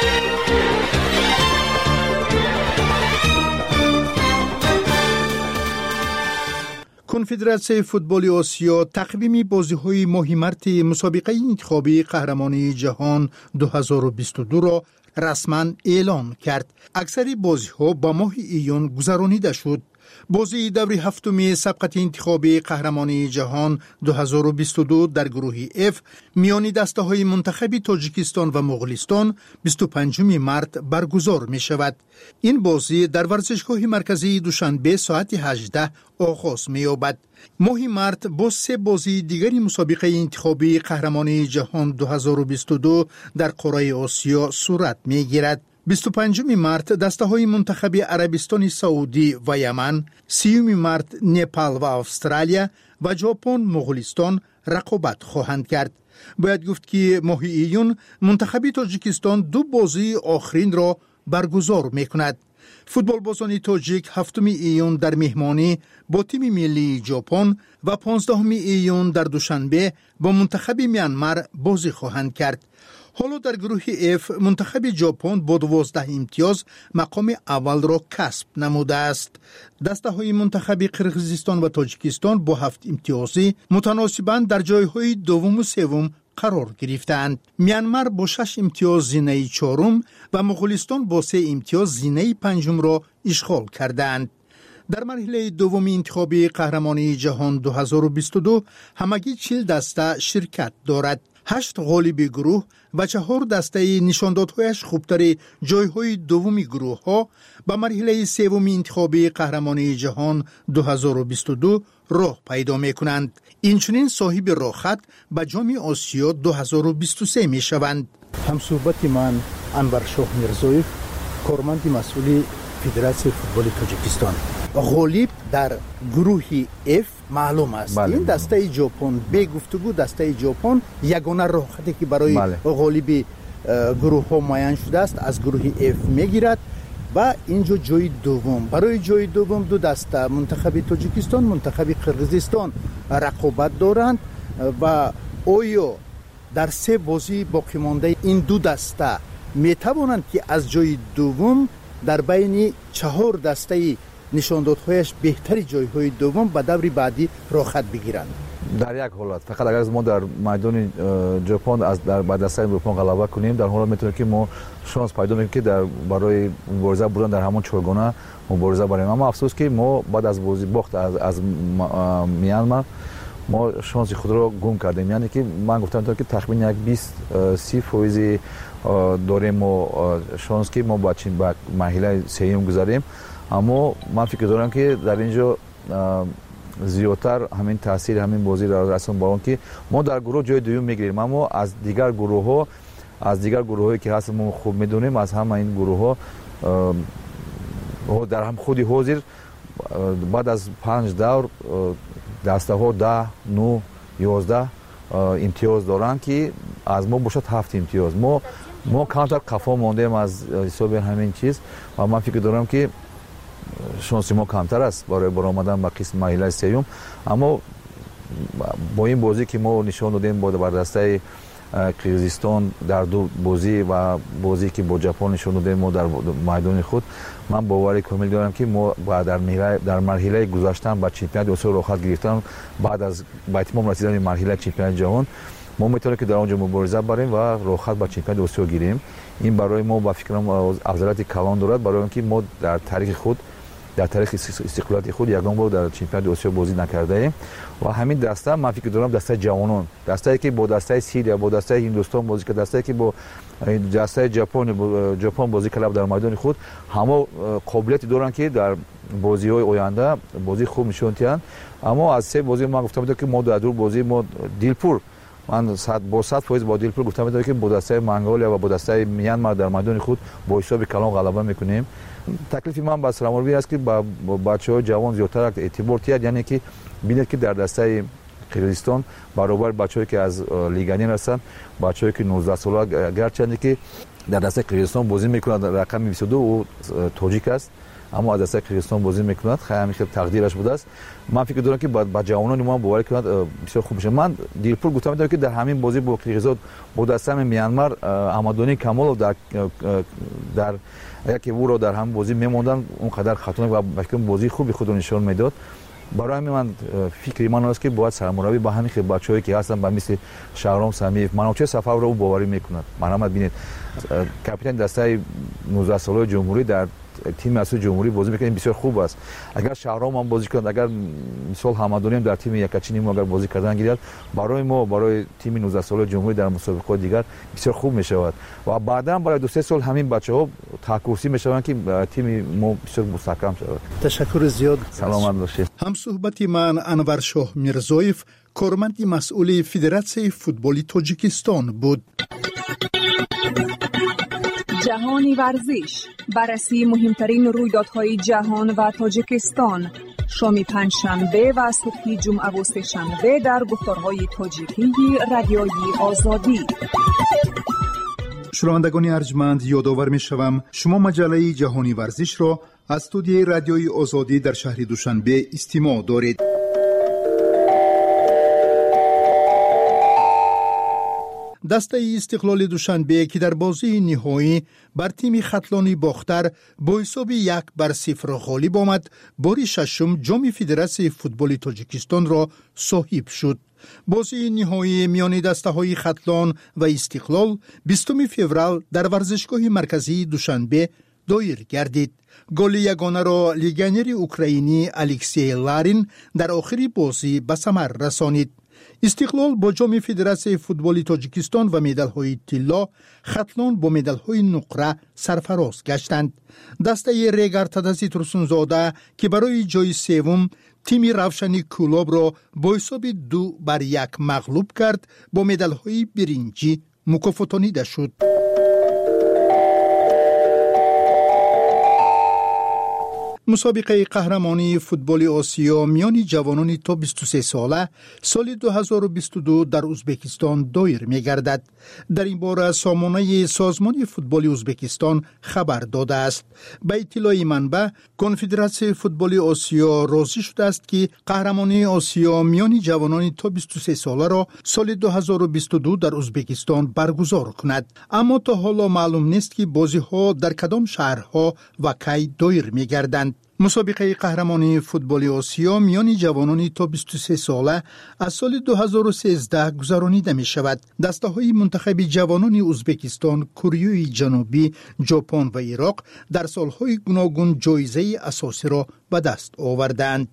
کنفدراسیون فوتبال آسیا تقویم بازی‌های ماه مارت مسابقه انتخابی قهرمانی جهان 2022 را رسما اعلام کرد. اکثر بازی‌ها با ماه ایون گذرانیده شد. بازی دور هفتم سبقت انتخابی قهرمانی جهان 2022 در گروه F میان دسته‌های منتخب تاجیکستان و مغولستان 25 مارت برگزار می شود. این بازی در ورزشگاه مرکزی دوشنبه ساعت 18 آغاز می یابد. ماه مارت با 3 بازی دیگری مسابقه انتخابی قهرمانی جهان 2022 در قاره آسیا صورت می گیرد. 25 مارت دسته‌های منتخب عربستان سعودی و یمن، 30 مارت نپال و استرالیا و ژاپن مغولستان رقابت خواهند کرد. باید گفت که ماه ایون منتخب تاجیکستان 2 بازی آخرین را برگزار می‌کند. فوتبال بازان تاجیک 7 ایون در مهمانی با تیم ملی ژاپن و 15 ایون در دوشنبه با منتخب میانمار بازی خواهند کرد. حالا در گروه F منتخب ژاپن با 12 امتیاز مقام اول را کسب نموده است. دسته‌های منتخب قرقیزستان و تاجیکستان با 7 امتیازی متناسباً در جایهای دوم و سوم قرار گرفتند. میانمار با 6 امتیاز زینه 4 و مغولستان با 3 امتیاز زینه 5 را اشغال کردند. در مرحله دوم انتخابی قهرمانی جهان 2022 همگی 40 دسته شرکت دارد. 8 غالب گروه و 4 دسته نشاندادهایش خوبتر جایهای دومی گروه ها به مرحله سوم انتخابی قهرمانی جهان 2022 راه پیدا می کنند. اینچنین صاحب راهخط به جام آسیا 2023 می شوند. هم صحبت من انور شاه میرزویف، کارمند مسئول فدراسیون فوتبال تاجیکستان. غالب در گروه F معلوم است. این دسته ژاپن به گفتگو دسته ژاپن یگانه راهخطی که برای غالب گروه ها معین شده است از گروه F میگیرد و اینجا جای دوم. برای جای دوم 2 دسته منتخب تاجیکستان منتخب قرقیزستان رقابت دارند و آیا در 3 بازی باقی مانده این 2 دسته می توانند که از جای دوم در بین 4 دسته نشاندادهایش بهتری جایهای دوم به دور بعدی راحت بگیرند؟ در یک حالت فقط اگر ما در میدان ژاپن از در بعد از ژاپن غلبه کنیم، در حالت میتونه که ما شانس پیدا میکنیم که در برای مبارزه بودن در همون چهارگانه مبارزه بریم. اما افسوس که ما بعد از بازی باخت از میانمار ما شانس خود را گم کردیم. یعنی که من گفتم که تقریبا 20-30% داریم و شانس که ما با مرحله سوم گذاریم. اما من فکر دارم که در اینجا زیادتر همین تاثیر همین بازی را رسون با اون که ما در گروه جای دوم میگیریم، اما از دیگر گروه ها از دیگر گروهایی که هست ما خوب میدونیم از همه این گروه ها در هم خودی حاضر بعد از 5 دور دسته ها 10 9 11 امتیاز دارن که از ما باشد 7 امتیاز. ما کمتر قفا موندیم از حساب همین چیز و من فکر دارم که شانس ما کمتر است برای برآمدن به قسم مراحل سوم. اما با این بازی که ما نشان دادیم با دسته قرقیزستان در دو بازی و بازی که با ژاپن نشون دادیم ما در میدان خود، من باور کامل دارم که ما در مرحله گذشتن با چمپیونات آسیا راحت گرفتن بعد از با اتمام رسیدن مرحله چمپیونات جهان ما میتونیم که در اونجا مبارزه بریم و راحت با چمپیونات آسیا گیریم. این برای ما با فکرم افضلیت کلان دارد برای اینکه ما در تاریخ خود در تاریخ استقلال خود یگان بار در چمپیونات آسیا بازی نکرده ایم و همین دسته من فکر دارم دسته جوانان، دسته‌ای که با دسته سیریا با دسته هندوستان بازی کرد، دسته‌ای که با دسته ژاپن بازی کرد در میدان خود، همه قابلیت دارن که در بازی‌های آینده بازی خوب نشون دهند. اما از سه بازی ما گفتم که ما در دو بازی ما دیلپور من با 100% با دیلپور گفتم که با دسته منگولیا و با دسته میانمار در میدان خود با حساب کلان غلبه میکنیم. تکلیف من با سرمربی است که با بچه‌های جوان زیادتر اعتبار تیاد، یعنی که ببینید که در دسته قرقیزستان برابر بچه‌ای که از لیگانی هستند، بچه‌ای که 19 ساله گرچه که در دسته قرقیزستان بازی میکنند رقم 22 او تاجیک است اما از دسته قرقیزستان بازی میکنند، خیلی تقدیرش بوده است. من فکر دارم که با جوانان ما باور کنند بسیار خوب میشه. من دیلپور گفتم که در همین بازی با قرقیزستان با دسته میانمار آمدانی کمال در یکی او رو در هم بازی میموندن اونقدر خطرناک و فکر بازی خوبی خود نشون میداد. برای من فکری من است که باید سرمربی با همین بچه‌هایی که هستن با مثل شهرام سمیف منوچه سفر رو باوری میکنند. مرحمت ببینید کاپیتان دسته 19 ساله جمهوری در تیم اصلی جمهوری بازی میکنه، بسیار خوب است. اگر شهرام هم بازی کنه، اگر مثال حمدانی در تیم یکچینی ما اگر بازی کردن گیرد برای ما برای تیم 19 ساله جمهوری در مسابقات دیگر بسیار خوب میشود و بعدا برای 2-3 سال همین بچه‌ها تاکورسی میشوند که تیم ما بسیار مستحکم شود. تشکر زیاد. سلامت باشید. هم صحبت من انور شاه میرزویف کارمند مسئول فدراسیون فوتبال تاجیکستان بود. جهانی ورزش، بررسی مهمترین رویدادهای جهان و تاجیکستان، شام پنجشنبه و صبح جمعه و سه‌شنبه در گفتارهای تاجیکی رادیوی آزادی. شنوندگان ارجمند، یادآور می‌شوم شما مجله جهانی ورزش را از استودیوی رادیوی آزادی در شهر دوشنبه استماع دارید. دسته استقلال دوشنبه که در بازی نهایی بر تیم خطلانی باختر با حساب 1-0 غالب آمد، بار ششم جام فدراسیون فوتبال تاجیکستان را صاحب شد. بازی نهایی میان دسته های خطلان و استقلال 20 فوریه در ورزشگاه مرکزی دوشنبه دایر گردید. گل یگانه را لیگانر اوکراینی الکسی لارین در آخری بازی به ثمر رسانید. استقلال با جام فدراسیون فوتبال تاجیکستان و مدال‌های طلا، خطلان با مدال‌های نقره سرفراز گشتند. دسته ریگر تدسی ترسونزاده که برای جای سوم تیم روشنی کولاب را با حساب 2-1 مغلوب کرد، با مدال‌های برنجی مکافاتانیده شد. مسابقه قهرمانی فوتبال آسیا میان جوانان تا 23 ساله سال 2022 در ازبکستان دایر می‌گردد. در این باره سامانه سازمان فوتبال ازبکستان خبر داده است. به اطلاع منبع، کنفدراسیون فوتبال آسیا راضی شده است که قهرمانی آسیا میان جوانان تا 23 ساله را سال 2022 در ازبکستان برگزار کند. اما تا حالا معلوم نیست که بازی‌ها در کدام شهرها و کی دایر می‌گردند. مسابقه قهرمانی فوتبال آسیا میان جوانان تا 23 ساله از سال 2013 گذرانیده می شود. دسته های منتخب جوانان ازبکستان، کره جنوبی، ژاپن و عراق در سالهای گوناگون جایزه اساسی را به دست آوردند.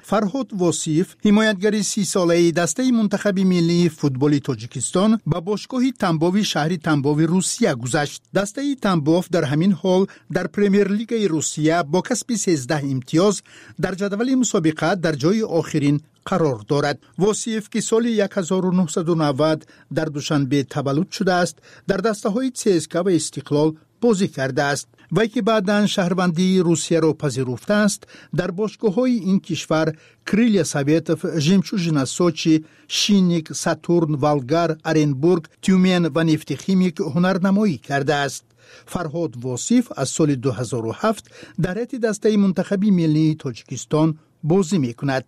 فرهاد واصیف حمایتگر 30 ساله دسته منتخب ملی فوتبال تاجیکستان با باشگاه تنباوی شهر تنباوی روسیه گذشت. دسته تنباف در همین حال در پرمیر لیگ روسیه با کسب 13 امتیاز در جدول مسابقه در جای آخرین قرار دارد. واصیف که سال 1990 در دوشنبه تولد شده است، در دسته های CSKA و استقلال بازی کرده است. وی که بعداً شهروندی روسیه را پذیرفته است، در باشگاه‌های این کشور کریلیا سویتوف، ژمچوژنا سوچی، شینیک، ساتورن، والگار، ارنبورگ، تیومن و نفت خیمیک هنرنمایی کرده است. فرهاد واصیف از سال 2007 در هیئت دسته منتخب ملی تاجیکستان بازی می‌کند.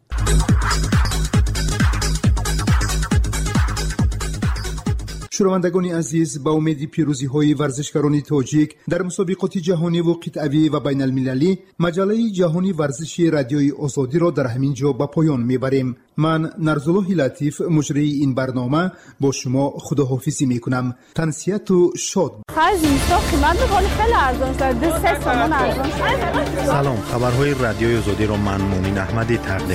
شنوندگان عزیز، با امید پیروزی‌های ورزشکاران تاجیک در مسابقات جهانی و قطعی و بین المللی، مجله جهانی ورزشی رادیوی آزادی را در همین جا به پایان می‌بریم. من نرزالله لطیف مجری این برنامه با شما خداحافظی می‌کنم. تنسیت و شاد. سلام، خبرهای رادیوی آزادی را من مومن احمدی تقدیم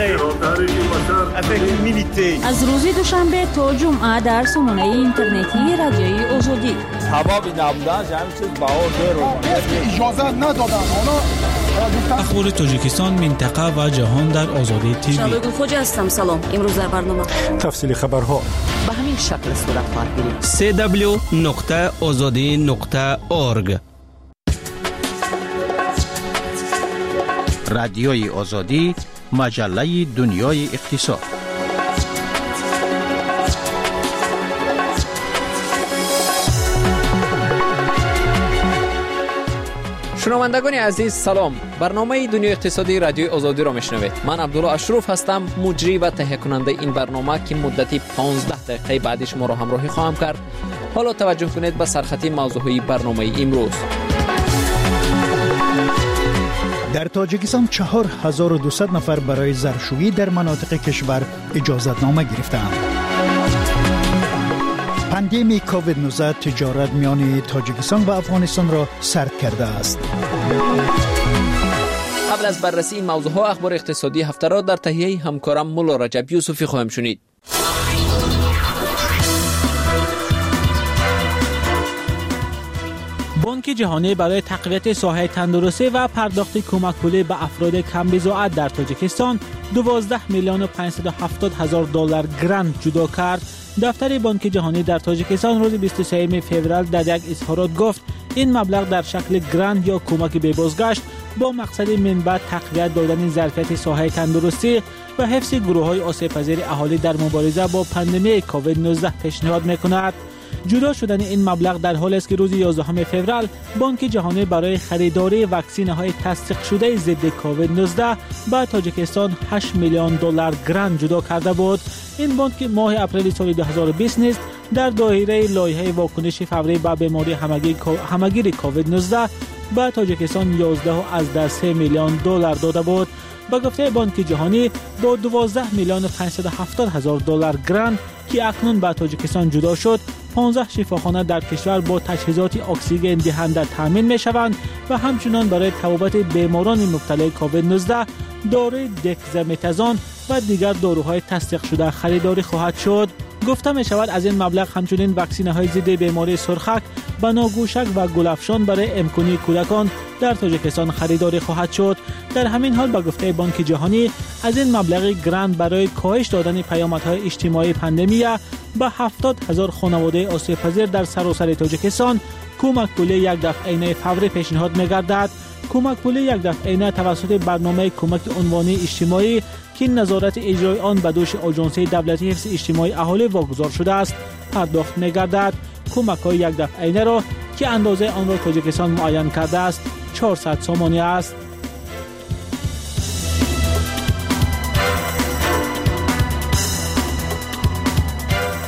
می‌کنم. از روز دوشنبه تا جمعه در سامانه اینترنتی رادیوی آزادی. حبابی نبودن همین چیز بهار رو اجازه ندادن. اخبار تاجیکستان، منطقه و جهان در آزادی تیوی. شبگون خوجا هستم. سلام. امروز در برنامه تفصیل خبرها به همین شکل صورت خواهد گرفت. www.azadi.org. رادیوی آزادی، مجله دنیای اقتصاد. شنوندگان عزیز سلام، برنامه دنیای اقتصادی رادیوی آزادی را میشنوید. من عبدالله اشرف هستم، مجری و تهیه کننده این برنامه که مدتی 15 دقیقه بعدش ما را همراهی خواهم کرد. حالا توجه کنید به سرخط موضوعی برنامه امروز. در تاجیکستان 4200 نفر برای زرشویی در مناطق کشور اجازت نامه گرفتند. پاندمی کووید 19 تجارت میان تاجیکستان و افغانستان را سرد کرده است. قبل از بررسی این موضوع ها، اخبار اقتصادی هفته را در تهیه همکارم مولا رجب یوسفی خواهم شنید. بانک جهانی برای تقویت ساحه تندرستی و پرداخت کمک پولی به افراد کم بضاعت در تاجیکستان 12,570,000 دلار گرانت جدا کرد. دفتر بانک جهانی در تاجیکستان روز 23 فوریه در یک اظهارات گفت این مبلغ در شکل گرانت یا کمک به بازگشت با مقصد منبع تقویت دادن ظرفیت ساحه تندرستی و حفظ گروه‌های آسیب‌پذیر اهالی در مبارزه با پاندمی کووید 19 پیشنهاد می‌کند. جدا شدن این مبلغ در حالی است که روز 11 فوریه بانک جهانی برای خریداری واکسین‌های تصدیق شده ضد کووید 19 به تاجیکستان 8 میلیون دلار گرانت جدا کرده بود. این بانک ماه اپریل سال 2020 نیز در دایره لایحه واکنش فوری به بیماری همگیر کووید 19 به تاجیکستان 11.3 میلیون دلار داده بود. با گفته بانک جهانی با 12,570,000 دلار گرانت که اکنون به تاجیکستان جدا شد، 15 شفاخانه در کشور با تجهیزات اکسیژن دهنده تامین می شوند و همچنان برای طبابت بیماران مبتلا کووید 19 داروی دکزامتازون و دیگر داروهای تصدیق شده خریداری خواهد شد. گفته می شود از این مبلغ همچنین واکسینه های ضد بیماری سرخک، بناگوشک و گلافشان برای امکانی کودکان در تاجیکستان خریداری خواهد شد. در همین حال با گفته بانک جهانی از این مبلغ گرانت برای کاهش دادن پیامدهای اجتماعی پاندمی به 70,000 خانواده آسیب‌پذیر در سراسر تاجیکستان کمک پولی یک دفعینه فوری پیشنهاد می‌گردد. کمک پولی یک دفعینه توسط برنامه کمک عنوانی اجتماعی که نظارت اجرای آن به دوش آژانس دولتی حفظ اجتماعی اهالی واگذار شده است پرداخت می‌گردد. کمک‌های یک دفعینه را که اندازه آن را تاجیکستان معین کرده است 400 سومانی است.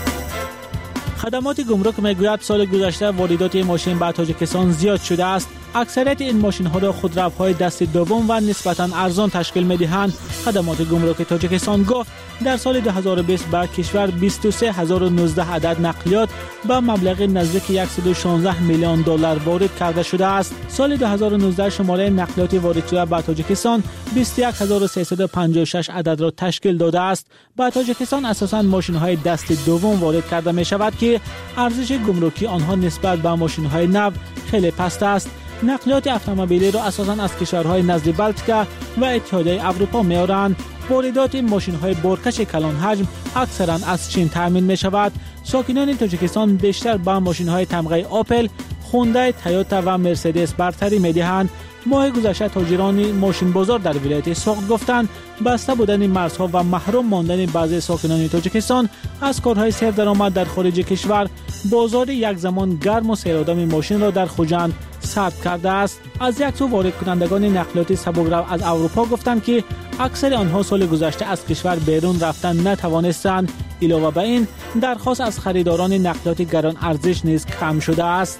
خدمات گمرک میگوید سال گذشته واردات ماشین به تاجیکستان زیاد شده است. اکثریت این ماشین ها را خودروهای دست دوم و نسبتاً ارزان تشکیل می‌دهند. خدمات گمرک تاجیکستان گفت در سال 2020 به کشور 23019 عدد نقلیات با مبلغ نزدیک 116 میلیون دلار وارد کرده شده است. سال 2019 شماره نقلیات وارد شده به تاجیکستان 21356 عدد را تشکیل داده است. به تاجیکستان اساساً ماشین‌های دست دوم وارد کرده می‌شود که ارزش گمرکی آنها نسبت به ماشین‌های نو خیلی پست است. نقلیات اتومبیلی را اساساً از کشورهای نزد بلتیکا و اتحادیه اروپا می‌آورند. واردات ماشین‌های بارکش کلان حجم اکثراً از چین تامین می‌شود. ساکنان تاجیکستان بیشتر با ماشین‌های تمغه آپل، خوندای، تویوتا و مرسدس برتری می‌دهند. ماه گذشته تاجران ماشین بازار در ولایت سوخت گفتند بسته بودن مرزها و محروم ماندن بعضی ساکنان تاجیکستان از کارهای سردرآمد در خارج کشور بازار یک زمان گرم و سیرآدم ماشین را در خوجند سرد کرده است. از یک سو وارد کنندگان نقلیات سبکرو از اروپا گفتند که اکثر آنها سال گذشته از کشور بیرون رفتن نتوانستند. علاوه بر این درخواست از خریداران نقلیات گران ارزش نیز کم شده است.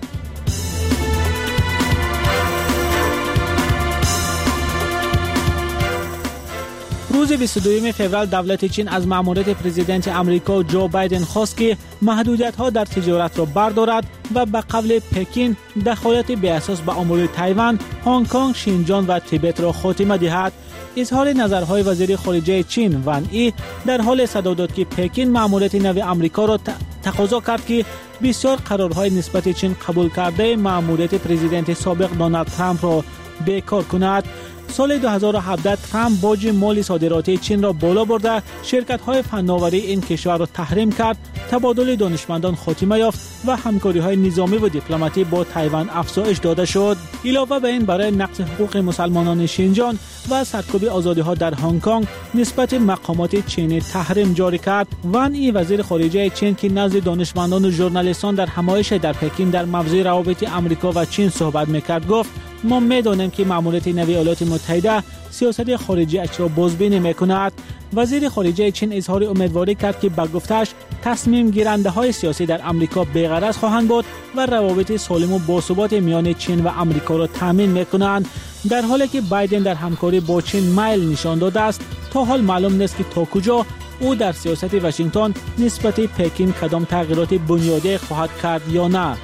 روز 22 فوریه دولت چین از مأموریت پرزیدنت آمریکا جو بایدن خواست که محدودیت‌ها در تجارت را بردارد و به قول پکین دخالت بی اساس به امور تایوان، هنگ کنگ، شینجان و تیبت را خاتمه دهد. اظهار نظرهای وزیر خارجه چین وان ای در حال صدا داد که پکین مأموریت نو آمریکا را تقاضا کرد که بسیار قرارهای نسبت چین قبول کرده مأموریت پرزیدنت سابق دونالد ترامپ را بیکار کند. سال 2017 ترامپ باج مالی صادراتی چین را بالا برده، شرکت‌های فناوری این کشور را تحریم کرد، تبادل دانشمندان خاتمه یافت و همکاری‌های نظامی و دیپلماتی با تایوان افزایش داده شد. علاوه بر این برای نقض حقوق مسلمانان شینجان و سرکوب آزادی‌ها در هنگ کنگ نسبت مقامات چینی تحریم جاری کرد. وان ای وزیر خارجه چین که نزد دانشمندان و ژورنالیستان در همایش در پکین در موضوع روابط آمریکا و چین صحبت می‌کرد گفت ما می‌دانیم که مأموریت نو ایالات متحده سیاست خارجی اش را بازبینی می‌کند. وزیر خارجه چین اظهار امیدواری کرد که به گفته‌اش تصمیم گیرنده‌های سیاسی در آمریکا بی‌غرض خواهند بود و روابط سالم و باثبات میان چین و آمریکا را تامین می‌کنند. در حالی که بایدن در همکاری با چین میل نشان داده است، تا حال معلوم نیست که تا کجا او در سیاست واشنگتن نسبت پکین کدام تغییرات بنیادی خواهد کرد یا نه.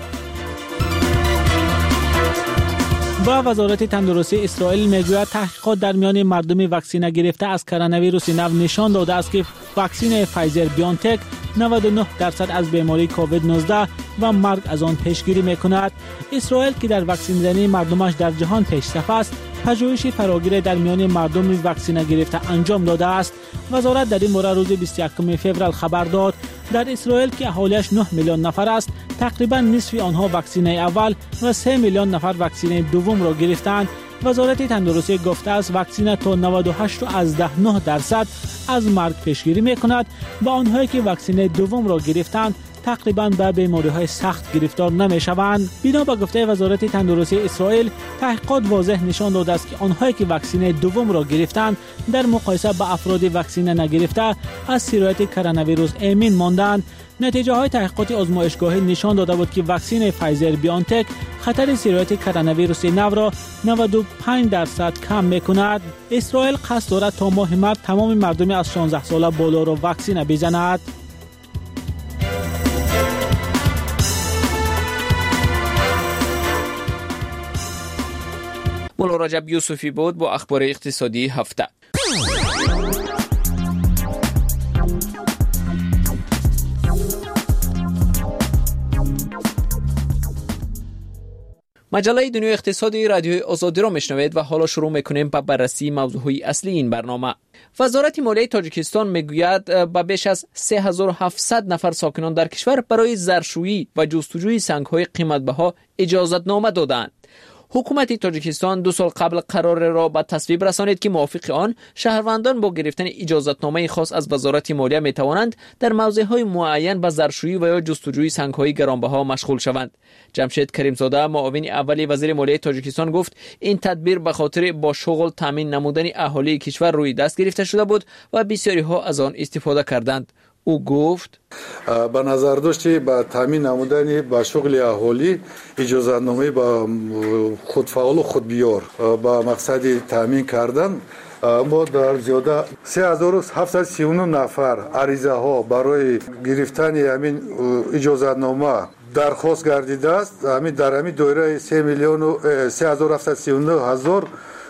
و وزارت تندرستی اسرائیل میگوید تحقیقات در میان مردم واکسینه گرفته از کرونا ویروس نو نشان داده است که واکسن فایزر بیونتک 99% از بیماری کووید 19 و مرگ از آن پیشگیری میکند. اسرائیل که در واکسن زنی مردمش در جهان پیشرفت است، پژوهش فراگیر در میان مردم واکسینه گرفته انجام داده است. وزارت در این مورد روز 21 فوریه خبر داد در اسرائیل که اهالیش 9 میلیون نفر است، تقریبا نصف آنها واکسینه اول و 3 میلیون نفر واکسینه دوم را گرفتند. وزارت تندرستی گفته است واکسینه تا 98.9% از مرگ پیشگیری میکند و آنهایی که واکسینه دوم را گرفتند تقریبا به بیماری‌های سخت گرفتار نمی‌شوند. بنا به گفته وزارت تندرستی اسرائیل، تحقیقات واضح نشان داده است که آنهایی که واکسن دوم را گرفتند در مقایسه با افراد واکسن نگرفته از سرایت کرونا ویروس امن ماندند. نتیجه های تحقیقات آزمایشگاهی نشان داده بود که واکسن فایزر بیونتک خطر سرایت کرونا ویروس نو را 95% کم می‌کند. اسرائیل قصد دارد تا ماه مارس تمام مردم از 16 ساله بالا را واکسن بزند. مولا رجب یوسفی بود با اخبار اقتصادی هفته. مجله دنیای اقتصادی رادیوی آزادی را میشنوید و حالا شروع میکنیم با بررسی موضوعی اصلی این برنامه. وزارت مالیه تاجیکستان میگوید به بیش از 3700 نفر ساکنان در کشور برای زرشویی و جستجوی سنگ‌های قیمت‌بها اجازتنامه دادند. حکومت تاجیکستان 2 سال قبل قرار را به تصویب رسانید که موافق آن شهروندان با گرفتن اجازتنامه خاص از وزارت مالیه می توانند در موضع‌های معین به زرشویی و یا جستجوی سنگ‌های گرانبها مشغول شوند. جمشید کریمزاده معاون اولی وزیر مالیه تاجیکستان گفت این تدبیر به خاطر با شغل تامین نمودن اهالی کشور روی دست گرفته شده بود و بسیاری ها از آن استفاده کردند. او گفت با نظر داشتی با تامین نمودن با شغل اهالی اجازه‌نامه با خودفعال و خودبیار با مقصد تامین کردن ما در زیاده 3739 نفر عریضه ها برای گرفتن همین اجازه‌نامه درخواست گردیده است. همین در همین دایره 3,739,000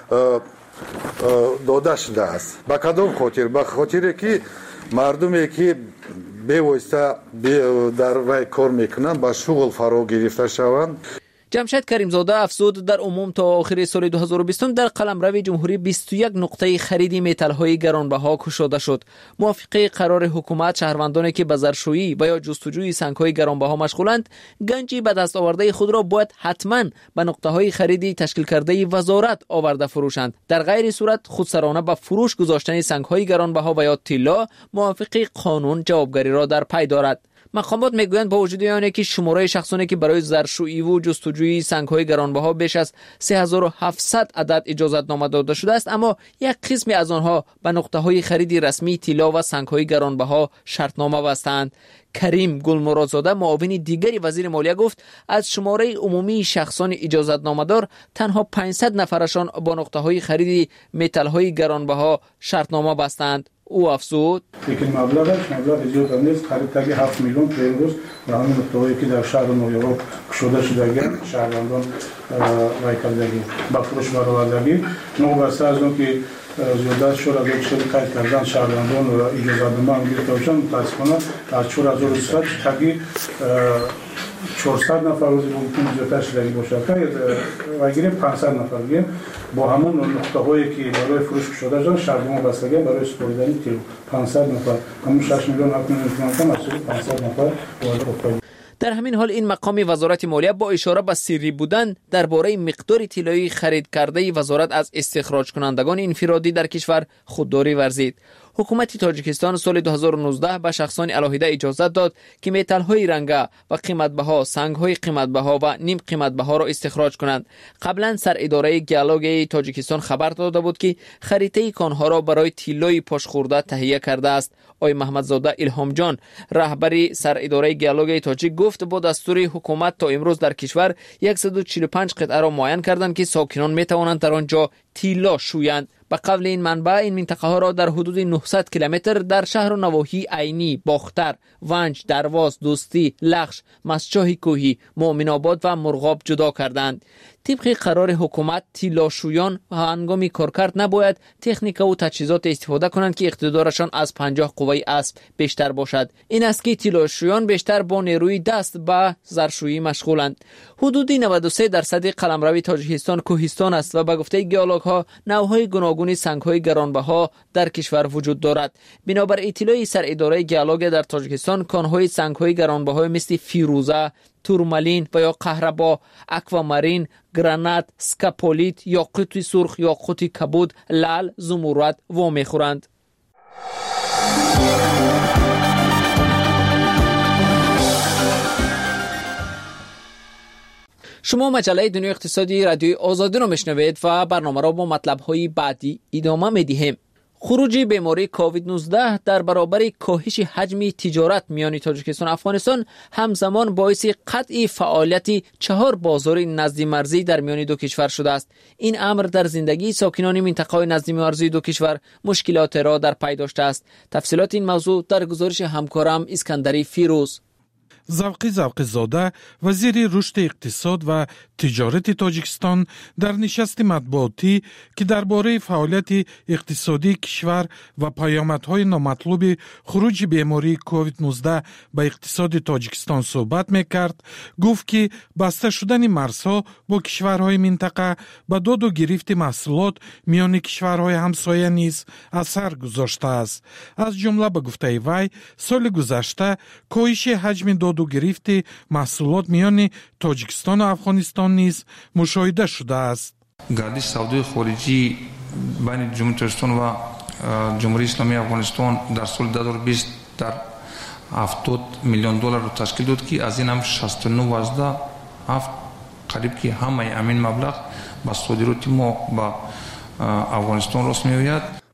داده شده است. با کدام خاطر؟ به خاطر که مردمی که بی‌واسطه در راه کار میکنن با شغل فرا گرفته شوند. جمشید کریمزاده افزود در عموم تا آخر سال 2020 در قلمرو جمهوری 21 نقطه خرید متال‌های گرانبها گشوده شد. موافق قرار حکومت شهروندانی که به زرشویی و یا جستجوی سنگ‌های گرانبها مشغولند گنجی به دست آورده خود را باید حتما به نقطه‌های خریدی تشکیل کرده وزارت آورده فروشند. در غیر صورت خودسرانه به فروش گذاشتن سنگ‌های گرانبها و یا طلا موافق قانون جوابگری را در پی دارد. مقامات میگویند با وجود آنکه که شماره شخصانی که برای زرشویی و جستجوی سنگ‌های گرانبها بیش از 3700 عدد اجازه‌نامه داده شده است، اما یک قسمی از آنها به نقطه‌های خرید رسمی طلا و سنگ‌های گرانبها شرطنامه بستند. کریم گلمرادزاده معاون دیگری وزیر مالیه گفت از شماره عمومی شخصان اجازه‌نامه دار تنها 500 نفرشان با نقطه‌های خرید متال‌های گرانبها شرطنامه بستند. او افزود لیکن مبلغ زیاد نیست. خریداری 7 میلیون تا امروز و همین نقطه‌هایی که در شهر نویورک گشوده شده‌اند شهروندان رای کردگی با فروش برآوردگی نوبسته از اون که زیادت شد از یک شرکت قید کردن شهروندان و اجازه‌نامه گرفته باشند متأسفانه از 4200 تقی 400 نفر روزی ممکن زیادتر شدگی باشه که وگیره 500 نفر بگیم با همون نقطه هایی که برای فروش شده شدن شهردمان بستگی برای سپردن کیلو 500 نفر همون 6 میلیون 7 میلیون تومان مسئول 500 نفر وارد. در همین حال این مقام وزارت مالیه با اشاره به سری بودن درباره مقدار طلایی خرید کرده وزارت از استخراج کنندگان انفرادی در کشور خودداری ورزید. حکومت تاجیکستان سال 2019 به شخصان علاهیده اجازه داد که متال‌های رنگه و قیمت‌بها، سنگ‌های قیمت‌بها و نیم قیمت‌بها را استخراج کنند. قبلا سر اداره گیالوگ تاجیکستان خبر داده بود که خریطه کانها را برای طلای پاشخورده تهیه کرده است. آقای محمدزاده الهام جان رهبری سر اداره گیالوگ تاجیک گفت با دستور حکومت تا امروز در کشور 145 قطعه را معاین کردند که ساکنان می‌توانند در آنجا طلا شویند. به قول این منبع این منطقه ها را در حدود 900 کیلومتر در شهر و نواحی عینی، باختر، ونج، درواز، دوستی، لخش، مسجاه کوهی، مؤمن آباد و مرغاب جدا کردند. طبق قرار حکومت طلاشویان و هنگام کارکرد نباید تکنیک و تجهیزات استفاده کنند که اقتدارشان از 50 قوه اسب بیشتر باشد. این است که طلاشویان بیشتر با نیروی دست به زرشویی مشغولند. حدود 93% قلمرو تاجیکستان کوهستان است و به گفته گیالوگ ها نوع‌های گوناگون سنگ‌های گرانبها در کشور وجود دارد. بنابر اطلاع سر اداره گیالوگ در تاجیکستان کان‌های سنگ‌های گرانبها مثل فیروزه، تورمالین و یا قهربا، اکوامارین، گرانات، سکاپولیت، یاقوت سرخ، یاقوت کبود، لعل، زمرد و میخورند. شما مجله دنیای اقتصادی رادیوی آزادی را میشنوید و برنامه را با مطلب‌های بعدی ادامه میدهیم. خروج بیماری کووید 19 در برابر کاهش حجم تجارت میان تاجیکستان و افغانستان همزمان باعث قطع فعالیت 4 بازار نزدی مرزی در میان دو کشور شده است. این امر در زندگی ساکنان منطقه نزدی مرزی دو کشور مشکلات را در پی داشته است. تفصیلات این موضوع در گزارش همکارم اسکندری فیروز. زوقی زاده وزیر رشد اقتصاد و تجارت تاجیکستان در نشست مطبوعاتی که درباره فعالیت اقتصادی کشور و پیامدهای نامطلوب خروج بیماری کووید 19 به اقتصاد تاجیکستان صحبت میکرد، گفت که بسته شدن مرزها با کشورهای منطقه به داد و گرفت محصولات میان کشورهای همسایه نیز اثر گذاشته است. از جمله به گفته وی سال گذشته کاهش حجم داد و گرفت محصولات میان تاجیکستان و افغانستان نیز مشاهده شده است. گردش سودای خارجی بین جمهوری تاجیکستان و جمهوری اسلامی افغانستان در سال 2020 در 70 میلیون دلار رو تشکیل داد که از این هم 69.7 قریب که همه همین مبلغ با صادرات ما با افغانستان راست می‌آید.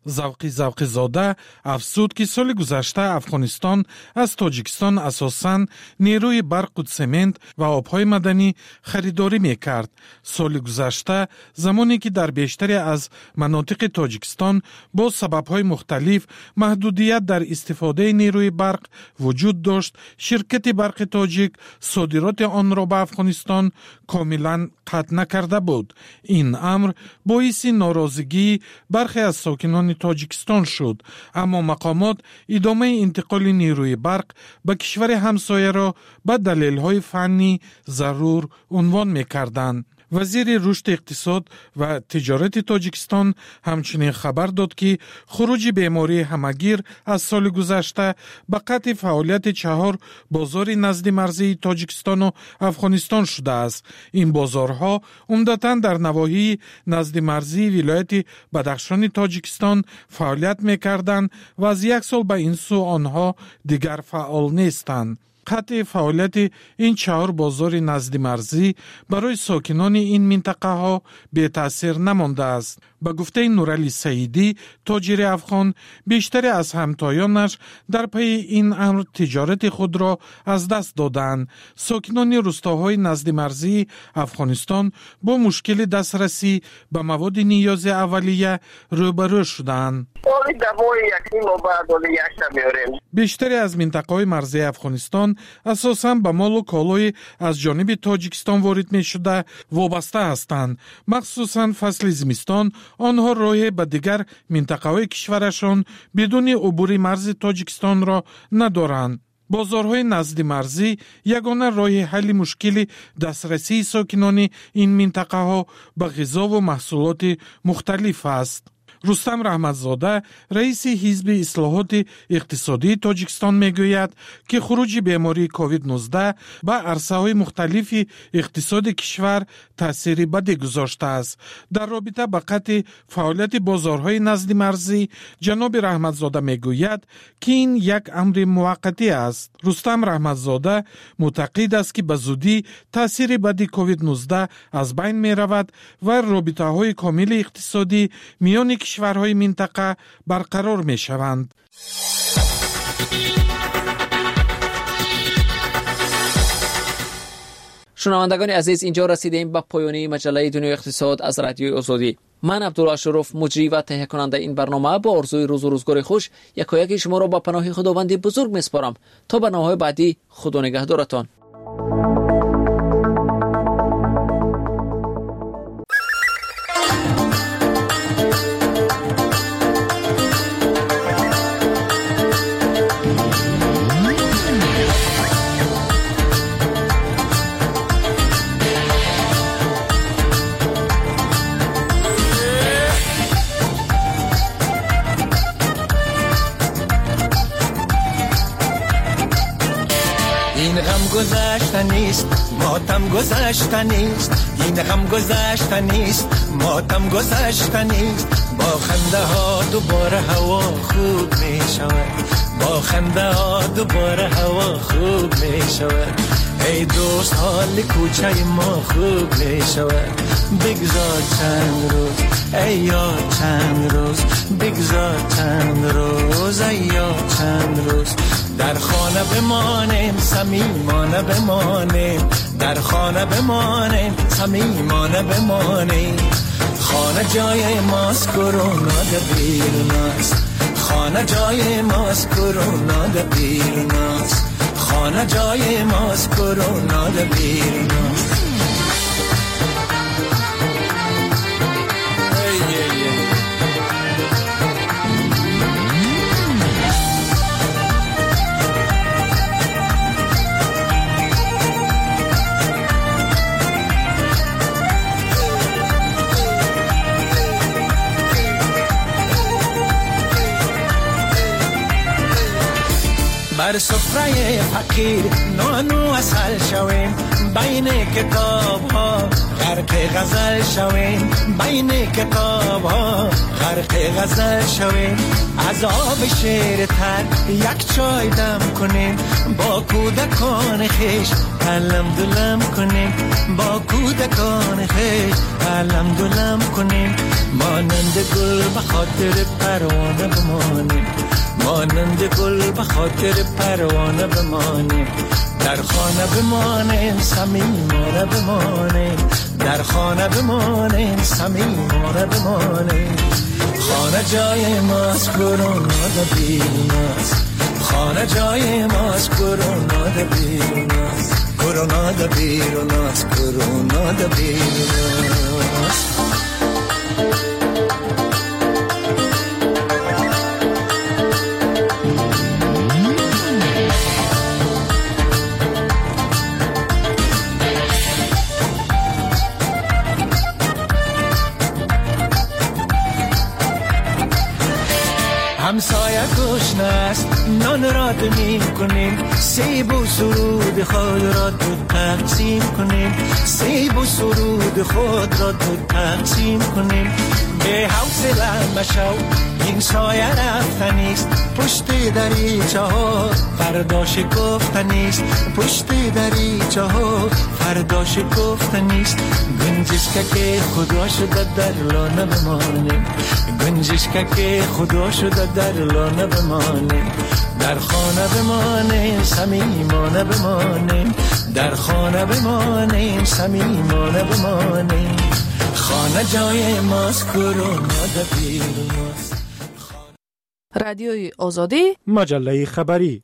завқи зода афзуд ки соли гузашта афғонистон аз тоҷикистон асосан нерӯи барқу семент ва обҳои маданӣ харидорӣ мекард. соли гузашта замоне ки дар бештаре аз манотиқи тоҷикистон бо сабабҳои мухталиф маҳдудият дар истифодаи нерӯи барқ вуҷуд дошт, ширкати барқи тоҷик содироти онро ба афғонистон комилан қатъ накарда буд. ин амр боиси норозигии бархе аз сокинони тоҷикистон шуд, аммо мақомот идомаи интиқоли нерӯи барқ ба кишвари ҳамсояро ба далелҳои фаннӣ зарур унвон мекарданд. вазири рушди иқтисод ва тиҷорати тоҷикистон ҳамчунин хабар дод ки хуруҷи бемории ҳамагир аз соли гузашта ба қатъи фаъолияти 4 бозори назди марзии тоҷикистону афғонистон шудааст. ин бозорҳо умдатан дар навоҳии назди марзии вилояти бадахшони тоҷикистон фаъолият мекарданд ва аз 1 сол ба ин сӯ онҳо дигар фаъол нестанд. қатъи фаъолияти ин 4 бозори назди марзӣ барои сокинони ин минтақаҳо бетаъсир намондааст. ба гуфтаи Нуралӣ Саидӣ, тоҷири афғон, бештаре аз ҳамтоёнаш дар пайи ин амр тиҷорати худро аз даст доданд. сокинони рӯстоҳои назди марзии афғонистон бо мушкили дастрасӣ ба маводи ниёзи аввалия рӯбарӯ шуданд. бештаре аз минтақаҳои марзии афғонистон асосан ба молу колои аз ҷониби тоҷикистон ворид мешуда вобаста ҳастанд. махсусан фасли зимистон онҳо роҳе ба дигар минтақаҳои кишварашон бидуни убури марзи тоҷикистонро надоранд. бозорҳои назди марзӣ ягона роҳи ҳалли мушкили дастрасии сокинони ин минтақаҳо ба ғизову маҳсулоти мухталиф аст. рустам раҳматзода, раиси ҳизби ислоҳоти иқтисодии тоҷикистон мегӯяд, ки хуруҷи бемории COVID-19 ба арсаҳои мухталифи иқтисоди кишвар таъсири бадӣ гузоштааст. дар робита ба қатъи фаъолияти бозорҳои назди марзӣ, ҷаноби раҳматзода мегӯяд, ки ин як амри муваққатӣ аст. рустам раҳматзода муътақид аст, ки ба зудӣ таъсири бади COVID-19 аз байн меравад ва робитаҳои комили иқтисодӣ миёни кишварҳои минтақа барқарор мешаванд. шунавандагони азиз, инҷо расидем ба поёни маҷаллаи Дунёи иқтисод аз радиои Озодӣ. ман Абдулла Ашуроф, муҷрӣ ва таҳиякунанда ин барнома, бо орзуи рӯзу рӯзгори хуш якояки шуморо ба паноҳи худованди бузург меспорам. то барномаҳои баъдӣ, худо нигаҳдоратон. گذشته نیست، ماتم گذشته نیست، این غم گذشته نیست، ماتم گذشته نیست. با خنده ها دوباره هوا خوب می شود، با خنده ها دوباره هوا خوب می شود. ای دوست حال کوچه ما خوب می شود. بگذار چند روز، ای یاد چند روز، بگذار چند روز، ای یاد چند روز. در خانه بمانیم، صمیمانه بمانیم، در خانه بمانیم، صمیمانه بمانیم. خانه جای ماست، کرونا ده بیرون است. خانه جای ماست، کرونا ده بیرون است. خانه جای ماست، کرونا ده بیرون است. بر سفره فقیر نان و عسل شویم بین کتاب ها غرق غزل شویم بین کتاب ها غرق غزل شویم از آب شیر تر یک چای دم کنیم با کودکان خیش علم دلم کنیم با کودکان خیش علم دلم کنیم مانند گل به خاطر پروانه بمانیم مانند گل به خاطر پروانه بمانیم در خانه بمانیم صمیمانه بمانیم در خانه بمانیم صمیمانه بمانیم خانه جای ماست کرونا ده بیرون است خانه جای ماست کرونا ده بیرون است کرونا ده بیرون است کرونا ده بیرون است همسایه گشنه است نان را دمیم کنیم سیب و سرود خود را دو تقسیم کنیم سیب و سرود خود را دو تقسیم کنیم به حوصله مشو این سایه رفتنیست پشت دریچه ها فرداش گفتنیست پشت دریچه ها فرداش گفتنیست گنجشکه که خدا شده در لانه بمانیم گنجشکه که خدا شده در لانه بمانیم در خانه بمانیم صمیمانه بمانیم در خانه بمانیم صمیمانه بمانیم خانه جای ماست کرونا ده بیرون است رادیوی آزادی مجله خبری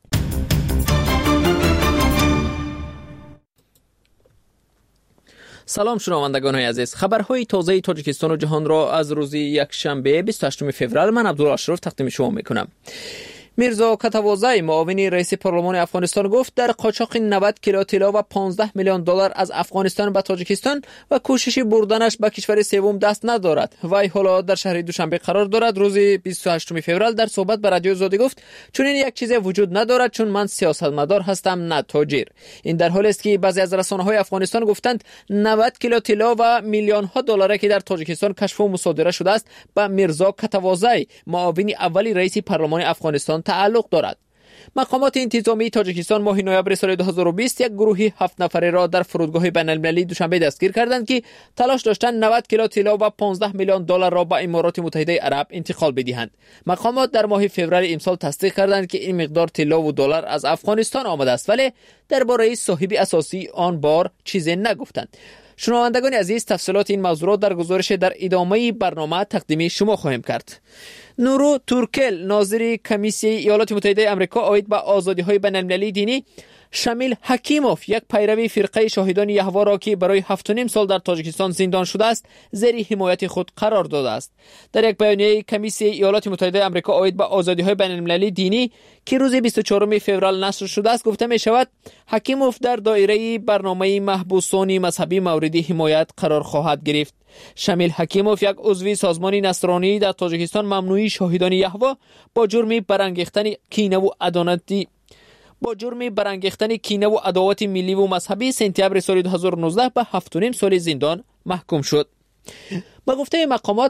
سلام شنوندگان عزیز، خبرهای تازه تاجیکستان و جهان را از روز یکشنبه 28 فوریه من عبدالاشرف تقدیم شما میکنم. میرزا کتوازی معاون رئیس پارلمان افغانستان گفت در قاچاق 90 کیلو طلا و 15 میلیون دلار از افغانستان به تاجیکستان و کوشش بردنش به کشور سوم دست ندارد. وی حالا در شهر دوشنبه قرار دارد. روز 28 فوریه در صحبت به رادیو آزادی گفت چون این یک چیز وجود ندارد، چون من سیاستمدار هستم نه تاجر. این در حالی است که بعضی از رسانه‌های افغانستان گفتند 90 کیلو طلا و میلیون ها دلاری که در تاجیکستان کشف و مصادره شده است به میرزا کتوازی معاون اولی رئیس پارلمان افغانستان تعلق دارد. مقامات انتظامی تاجیکستان ماه نوامبر سال 2020 یک گروه 7 نفره را در فرودگاه بین‌المللی دوشنبه دستگیر کردند که تلاش داشتند 90 کیلو طلا و 15 میلیون دلار را به امارات متحده عرب انتقال بدهند. مقامات در ماه فوریه امسال تصدیق کردند که این مقدار طلا و دلار از افغانستان آمده است، ولی درباره صاحب اساسی آن بار چیزی نگفتند. شنوندگان عزیز، تفصیلات این موضوع در گزارش در ادامه برنامه تقدیم شما خواهیم کرد. نورو تورکل، ناظر کمیسیون ایالات متحده آمریکا آید به آزادی‌های بین‌المللی دینی، شمیل حکیموف، یک پیروی فرقه شاهدان یهوه را که برای 7.5 سال در تاجیکستان زندان شده است، زیر حمایت خود قرار داده است. در یک بیانیه کمیسیون ایالات متحده آمریکا آید به آزادی‌های بین‌المللی دینی که روز 24 فوریه نشر شده است گفته می شود حکیموف در دایره برنامه محبوسان مذهبی مورد حمایت قرار خواهد گرفت. شمیل حکیموف، یک عضو سازمان نصرانی در تاجیکستان ممنوعی شاهدان یهوه، با جرم برانگیختن کینه و عداوت ملی و مذهبی سپتامبر سال 2019 به 7.5 سال زندان محکوم شد. به گفته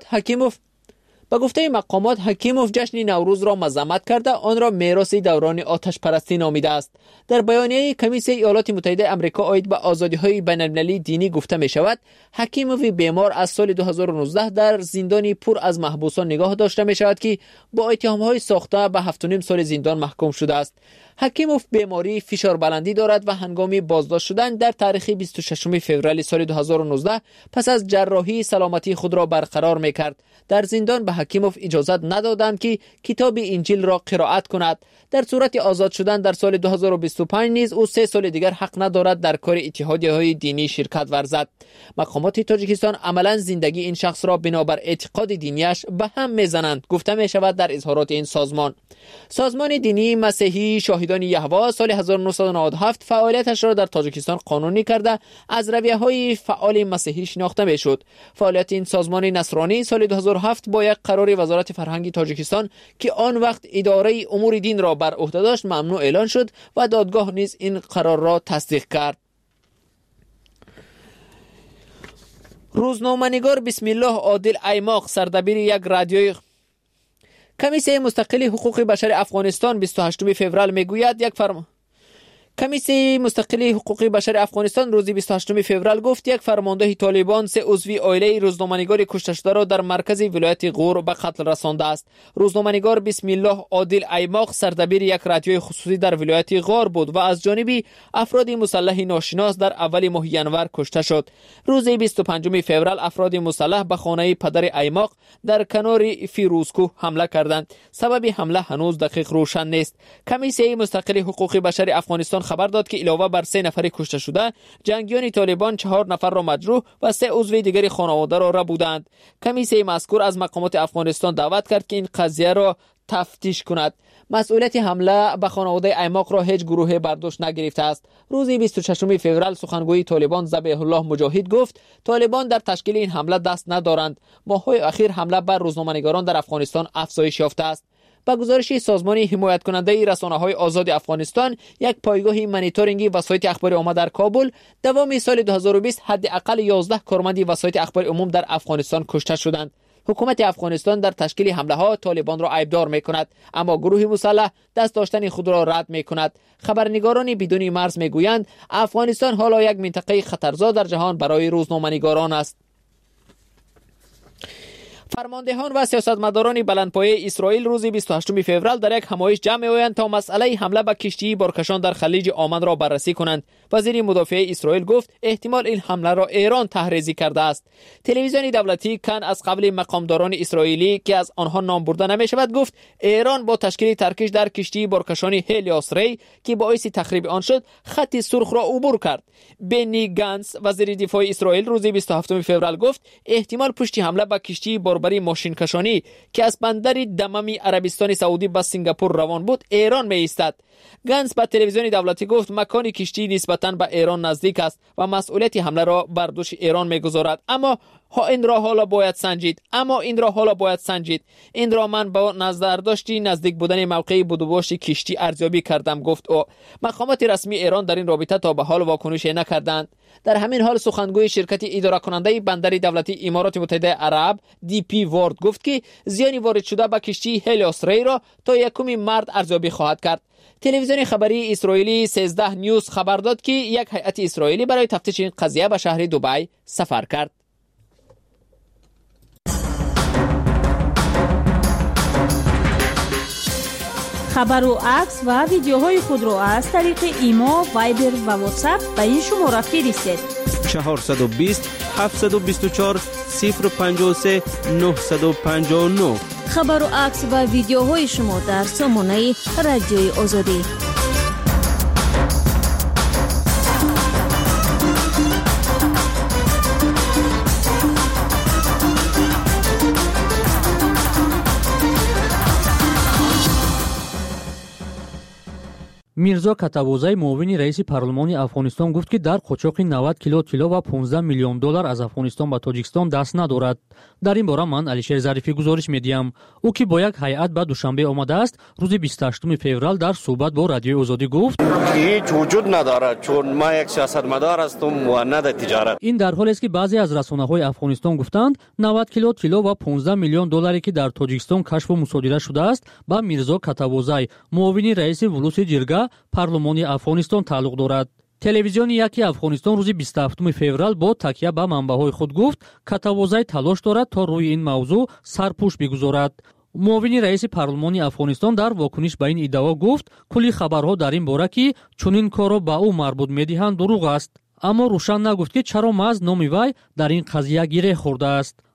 مقامات حکیموف جشن نوروز را مذمت کرده آن را میراث دوران آتش پرستی نامیده است. در بیانیه کمیسیون ایالات متحده آمریکا آید به آزادی‌های بین‌المللی دینی گفته می شود حکیموف بیمار از سال 2019 در زندانی پر از محبوسان نگاه داشته می شود که با اتهام‌های ساخته به 7.5 سال زندان محکوم شده است. حکیموف بیماری فشار بلندی دارد و هنگام بازداشت شدن در تاریخ 26 فوریه سال 2019 پس از جراحی سلامتی خود را برقرار می‌کرد. در زندان به حکیموف اجازه ندادند که کتاب انجیل را قرائت کند. در صورت آزاد شدن در سال 2025 نیز او 3 سال دیگر حق ندارد در کار اتحادیه‌های دینی شرکت ورزد. مقامات تاجیکستان عملاً زندگی این شخص را بنابر اعتقاد دینیش به هم میزنند گفته می شود در اظهارات این سازمان دینی مسیحی شاهد مجاهدان یهوا سال 1997 فعالیتش را در تاجیکستان قانونی کرده از رویه‌های فعال مسیحی شناخته می‌شد. فعالیت این سازمان نصرانی سال 2007 با یک قرار وزارت فرهنگ تاجیکستان که آن وقت اداره امور دین را بر عهده داشت ممنوع اعلان شد و دادگاه نیز این قرار را تصدیق کرد. روزنامه‌نگار بسم الله عادل ایماق سردبیر یک رادیوی کمیسیون مستقل حقوق بشر افغانستان 28 فوریه میگوید کمیسیون مستقل حقوق بشر افغانستان روز 28 فوریه گفت یک فرمانده طالبان 3 عضوی عائله روزنامه‌نگار کشته شده را در مرکز ولایت غور به قتل رسانده است. روزنامه‌نگار بسم الله عادل ایماق سردبیر یک رادیوی خصوصی در ولایت غور بود و از جانب افراد مسلح ناشناس در اول ماه ژانویه کشته شد. روز 25 فوریه افراد مسلح به خانه پدر ایماق در کنار فیروزکوه حمله کردند. سبب حمله هنوز دقیق روشن نیست. کمیسیون مستقل حقوق بشر افغانستان خبر داد که علاوه بر 3 نفر کشته شده، جنگیان طالبان 4 نفر را مجروح و 3 عضو دیگر خانواده را بودند. کمیسیون مذکور از مقامات افغانستان دعوت کرد که این قضیه را تفتیش کند. مسئولیت حمله به خانواده ایماق را هیچ گروه برداشت نگرفته است. روز 26 فوریه سخنگوی طالبان ذبیح الله مجاهد گفت طالبان در تشکیل این حمله دست ندارند. ماه‌های اخیر حمله بر روزنامه‌نگاران در افغانستان افزایش یافته است. با گزارش سازمان حمایت کننده رسانه‌های آزاد افغانستان، یک پایگاه مانیتورینگی وسایط اخباری عمومی در کابل دوام سال 2020 حداقل 11 کارمند وسایط اخباری عمومی در افغانستان کشته شدند. حکومت افغانستان در تشکیل حمله ها طالبان را عیبدار می‌کند، اما گروه مسلح دست داشتن خود را رد می‌کند. خبرنگاران بدون مرز می‌گویند افغانستان حالا یک منطقه خطرزا در جهان برای روزنامه‌نگاران است. فرماندهان و سیاستمداران بلندپایه اسرائیل روز 28 فوریه در یک همایش جمع می‌آیند تا مسئله حمله به کشتی بارکشان در خلیج عمان را بررسی کنند. وزیر مدافع اسرائیل گفت احتمال این حمله را ایران تحریزی کرده است. تلویزیون دولتی کن از قبل مقامداران اسرائیلی که از آنها نام برده نمی‌شود گفت ایران با تشکیل ترکش در کشتی بارکشان هلیوس ری که باعث تخریب آن شد خط سرخ را عبور کرد. بنی گانس وزیر دفاع اسرائیل روز 27 فوریه گفت احتمال پشت حمله به کشتی بربری ماشین کشانی که از بندر دمام عربستان سعودی به سنگاپور روان بود ایران می ایستد. گانس به تلویزیون دولتی گفت مکان کشتی نسبتاً به ایران نزدیک است و مسئولیت حمله را بر دوش ایران می‌گذارد، اما این را حالا باید سنجید. این را من با نظرداشتی نزدیک بودن موقع بودوباش کشتی ارزیابی کردم، گفت او. مقامات رسمی ایران در این رابطه تا به حال واکنش نکردند. در همین حال سخنگوی شرکت اداره کننده بندر دولتی امارات متحده عرب دی پی وارد گفت که زیانی وارد شده به کشتی هلیوس ری را تا 1 مارس ارزیابی خواهد کرد. تلویزیون خبری اسرائیلی 13 نیوز خبر داد که یک هیئت اسرائیلی برای تفتیش این قضیه به شهر دبی سفر کرد. خبر و عکس و ویدیوهای خود را از طریق ایمو، وایبر و واتساپ به این شماره فرستید: 420 724 053 959. خبر و عکس و ویدیوهای شما در سامانه رادیوی آزادی. میرزا کتوازی معاون رئیس پارلمان افغانستان گفت که در قاچاق 90 کیلو طلا و 15 میلیون دلار از افغانستان به تاجیکستان دست ندارد. در این باره من علیشیر ظریفی گزارش میدیم. او که با یک هیئت به دوشنبه آمده است، روز 28 فوریه در صحبت با رادیوی آزادی گفت هیچ وجود ندارد، چون ما یک سیاستمدار هستم و نه در تجارت. این در حالی است که بعضی از رسانه‌های افغانستان گفتند 90 کیلو طلا و 15 میلیون دلاری که در تاجیکستان کشف و مصادره شده است به میرزا کتوازی معاون رئیس ولوس جرگه پارلمانی افغانستان تعلق دارد. تلویزیون یکی افغانستان روز 27 فوریه با تکیه به منبع‌های خود گفت کتوازی تلاش دارد تا روی این موضوع سرپوش بگذارد. معاون رئیس پارلمان افغانستان در واکنش به این ادعا گفت کلی خبرها در این باره که چنین کارو به او مربوط می‌دهند دروغ است، اما روشن نگفت که چرا محض نام وی در این قضیه گره خورده است.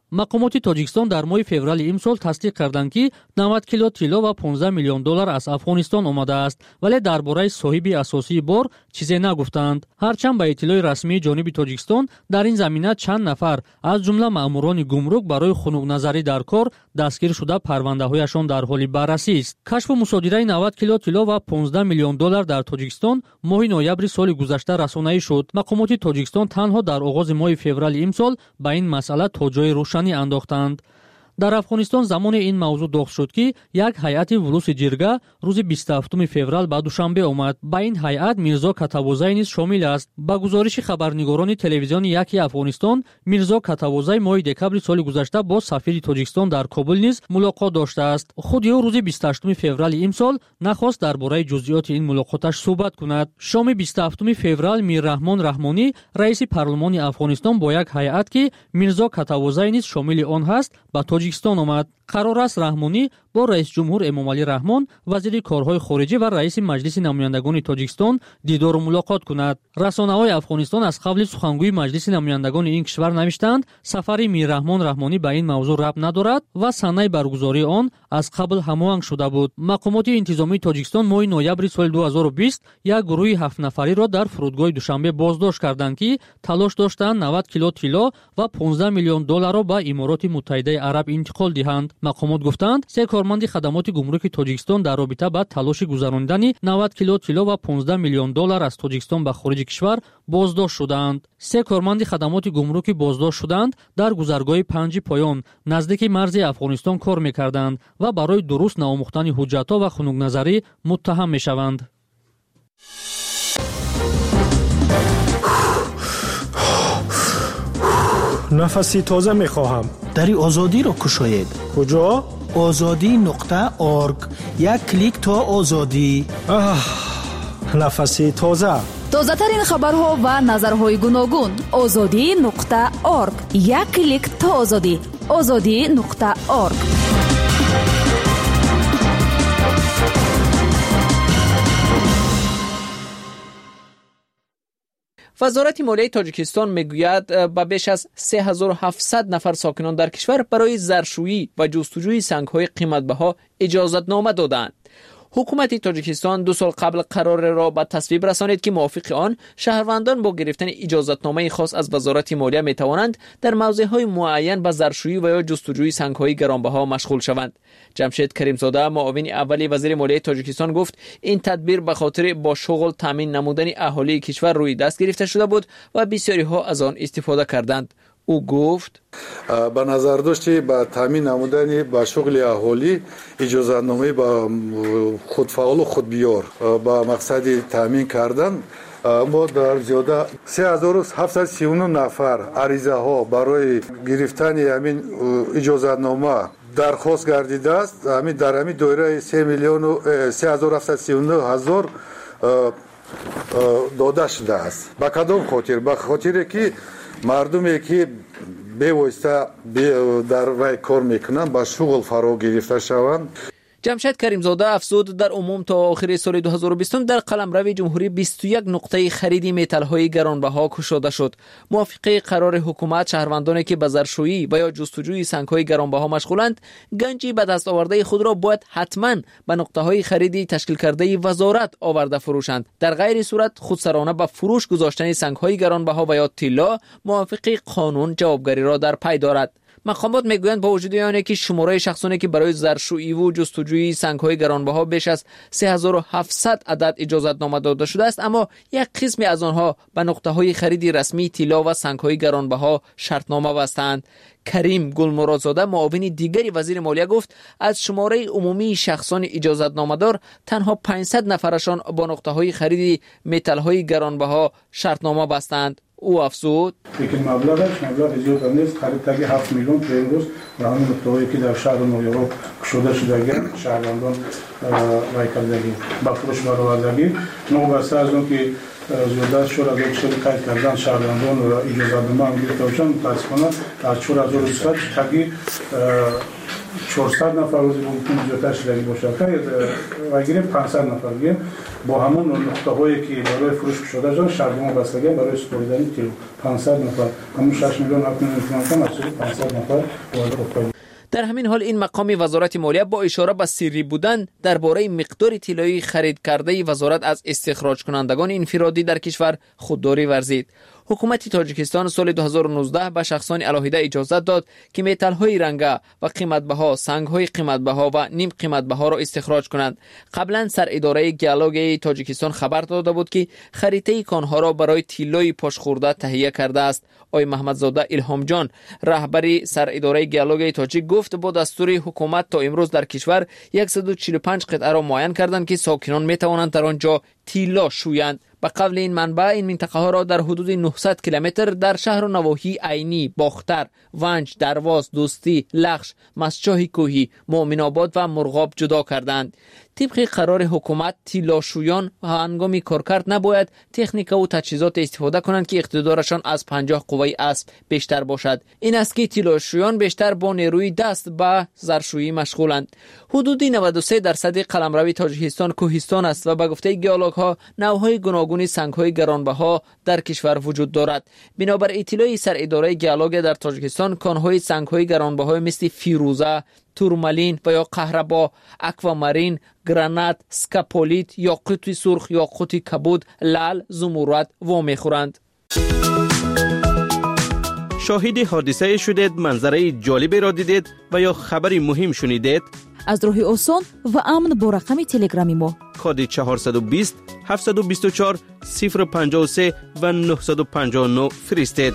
мақомоти тоҷикистон дар моҳи феврали имсол тасдиқ карданд ки 90 кило тилло ва 15 миллион доллар аз Афғонистон омадааст, вале дар бораи соҳиби асосии бор чизе нагуфтанд. ҳарчанд ба иттилои расмии ҷониби Тоҷикистон дар ин замина чанд нафар аз ҷумла маъмурони гумрук барои хунукназарӣ дар кор дастгир шуда парвандаҳояшон дар ҳоли баррасист. кашфу мусодираи 90 кило тилло ва 15 миллион доллар дар Тоҷикистон моҳи ноябри соли гузашта расонаӣ шуд. мақомоти Тоҷикистон танҳо дар оғози моҳи феврали имсол ба ин масъала то ҷои рӯшанӣ андохтанд. дар Афғонистон замоне ин мавзӯъ дохт шуд ки як ҳайати вулуси ҷирга рӯзи 27 феврал ба Душанбе омад. Ба ин ҳайат Мирзо Катавозай низ шомил аст. Ба гузориши хабарнигорони телевизиони Яки Афғонистон, Мирзо Катавозай моҳи декабри соли гузашта бо сафири Тоҷикистон дар Кобул низ мулоқот доштааст. худи ӯ рӯзи 28 феврали имсол нахост дар бораи ҷузъиёти ин мулоқоташ суҳбат кунад. шоми 27 феврал Мирраҳмон Раҳмонӣ, раиси парлумони Афғонистон бо як ҳайат ки Мирзо Катавозай низ шомили он ҳаст, ба Тоҷикистон омад. қарор аст Раҳмонӣ бо раисҷумҳур Эмомалӣ Раҳмон, вазири корҳои хориҷӣ ва раиси маҷлиси намояндагони Тоҷикистон дидору мулоқот кунад. расонаҳои Афғонистон аз қабли сухангӯи маҷлиси намояндагони ин кишвар навиштанд, сафари Мирраҳмон Раҳмонӣ ба ин мавзӯъ рабт надорад ва санаи баргузории он аз қабл ҳамоҳанг шуда буд. мақомоти интизомии Тоҷикистон моҳи ноябри соли 2020 як гурӯҳи 7 нафариро дар фурудгоҳи Душанбе боздошт карданд ки талош доштанд 90 кило тилло ва 15 миллион долларро ба Имороти Муттаҳидаи Араб интиқол диҳанд. мақомот гуфтанд се корманди хадамоти гумруки Тоҷикистон дар робита ба талоши гузаронидани 90 кило тилло ва 15 миллион доллар аз Тоҷикистон ба хориҷи кишвар боздошт шуданд. се корманди хадамоти гумруки боздошт шуданд дар гузаргоҳи Панҷи Поён наздики марзи Афғонистон кор мекарданд ва барои дуруст наомӯхтани ҳуҷҷатҳо ва хунукназарӣ муттаҳам мешаванд. нафаси тоза мехоҳам. дари озодиро кушоед. куҷо? ozodi.org. як клик то озодӣ. нафаси тоза. тозатарин хабарҳо ва назарҳои гуногун. ozodi.org. як клик то озодӣ. ozodi.org. вазорати молияи Тоҷикистон мегӯяд ба беш аз 3700 нафар сокинон дар кишвар барои заршӯӣ ва ҷустуҷӯи сангҳои қиматбаҳо иҷозатнома доданд. ҳукумати Тоҷикистон 2 сол қабл қарореро ба тасвиб расонид ки мувофиқи он шаҳрвандон бо гирифтани иҷозатномаи хос аз вазорати молия метавонанд дар мавзеъҳои муайян ба заршӯӣ ва ё ҷустуҷӯи сангҳои гаронбаҳо машғул шаванд. ҷамшед Каримзода, муовини аввали вазири молияи Тоҷикистон гуфт, ин тадбир ба хотири бо шуғл таъмин намудани аҳолии кишвар рӯи даст гирифта шуда буд ва бисёриҳо аз он истифода карданд. ӯ гуфт, ба назардошти ба таъмин намудани ба шуғли аҳолӣ иҷозатномаи ба худфаъолу худбиёр ба мақсади таъмин кардан мо дар зиёда 3739 нафар аризаҳо барои гирифтани ҳамин иҷозатнома дархост гардидааст. дар ҳамин доираи 3739,000 дода шудааст. ба кадом хотир? ба хотире ки мардуме ки бевосита дар вай кор мекунанд ба шуғл фаро гирифта шаванд. ҷамшед Каримзода афзуд, дар умум то охири соли 2020 дар қаламрави ҷумҳурӣ 21 нуқтаи хариди металлҳои гаронбаҳо кушода шуд. мувофиқи қарори ҳукумат, шаҳрвандоне ки ба заршӯӣ ва ё ҷустуҷӯи сангҳои гаронбаҳо машғуланд, ганҷи ба дастовардаи худро бояд ҳатман ба нуқтаҳои хариди ташкилкардаи вазорат оварда фурӯшанд. дар ғайри сурат худсарона ба фурӯш гузоштани сангҳои гаронбаҳо ва ё тилло мувофиқи қонун ҷавобгариро дар пай дорад. мақомот мегӯянд бо вуҷуди оне ки шумораи шахсоне ки барои заршӯиву ҷустуҷӯи сангҳои гаронбаҳо беш аз 3700 адад иҷозатнома дода шудааст, аммо як қисме аз онҳо ба нуқтаҳои хариди расмии тилло ва сангҳои гаронбаҳо шартнома бастанд. Карим Гулмуродзода, муовини дигари вазири молия, гуфт, аз шумораи умумии шахсони иҷозатномадор танҳо 500 нафарашон бо нуқтаҳои хариди металлҳои гаронбаҳо шартнома бастанд. ӯ афзуд, лекин маблағаш зиёд нест, қариб 7 миллион имрӯз ва ҳамин нуқтаҳое ки дар шаҳру нояб кушода шудагианд, шаҳрвандон вай кардагӣ ба фурӯш баровардагӣ, новбаста аз он ки зиёда 4000 киши қайд карданд шаҳрвандон ва иҷозатнома гирифта бошанд, мутаассифона аз 4200 таги 400 نفر روزی ممکن زیادتر شدگی باشه و اگر 500 نفر بگیم با همون نقطه هایی که برای فروش شده جان شرط بستگی برای سپردن کیلو 500 نفر همون 6 میلیون 7 میلیون تومان از 500 نفر وارد. در همین حال این مقام وزارت مالیه با اشاره به سری بودن درباره مقدار طلایی خرید کرده وزارت از استخراج کنندگان انفرادی در کشور خودداری ورزید. حکومت تاجیکستان سال 2019 به شخصان علاهیده اجازه داد که متال‌های رنگه و قیمت‌بها، سنگ‌های قیمت‌بها و نیم قیمت‌بها را استخراج کنند. قبلا سر اداره گیالوگ تاجیکستان خبر داده بود که خریطه کانها را برای طلای پاشخورده تهیه کرده است. آقای محمدزاده الهام جان، رهبری سر اداره گیالوگ تاجیک گفت با دستور حکومت تا امروز در کشور 145 قطعه را معین کردند که ساکنان می‌توانند در آنجا طلا شویند. به قول این منبع این منطقه ها را در حدود 900 کیلومتر در شهر و نواحی عینی، باختر، ونج، درواز، دوستی، لخش، مسچاه کوهی، مؤمن آباد و مرغاب جدا کردند. طبق قرار حکومت طلاشویان هنگام کارکرد نباید تکنیک و تجهیزات استفاده کنند که اقتدارشان از 50 قوه اسب بیشتر باشد. این است که طلاشویان بیشتر با نیروی دست به زرشویی مشغولند. حدود 93% قلمرو تاجیکستان کوهستان است و به گفته گیالوگ ها نوع‌های گوناگون سنگ‌های گرانبها در کشور وجود دارد. بنابر اطلاع سر اداره گیالوگ در تاجیکستان کان‌های سنگ‌های گرانبها مثل فیروزه، تورمالین و یا قهربا، اکوامارین، گرانات، سکاپولیت، یاقوت سرخ، یاقوت کبود، لعل، زمرد و میخورند. شاهد حادثه شدید، منظره جالبی را دیدید و یا خبری مهم شنیدید؟ از راه آسان و امن با رقم تلگرامی ما کد 420 724 053 و 959 فرستید.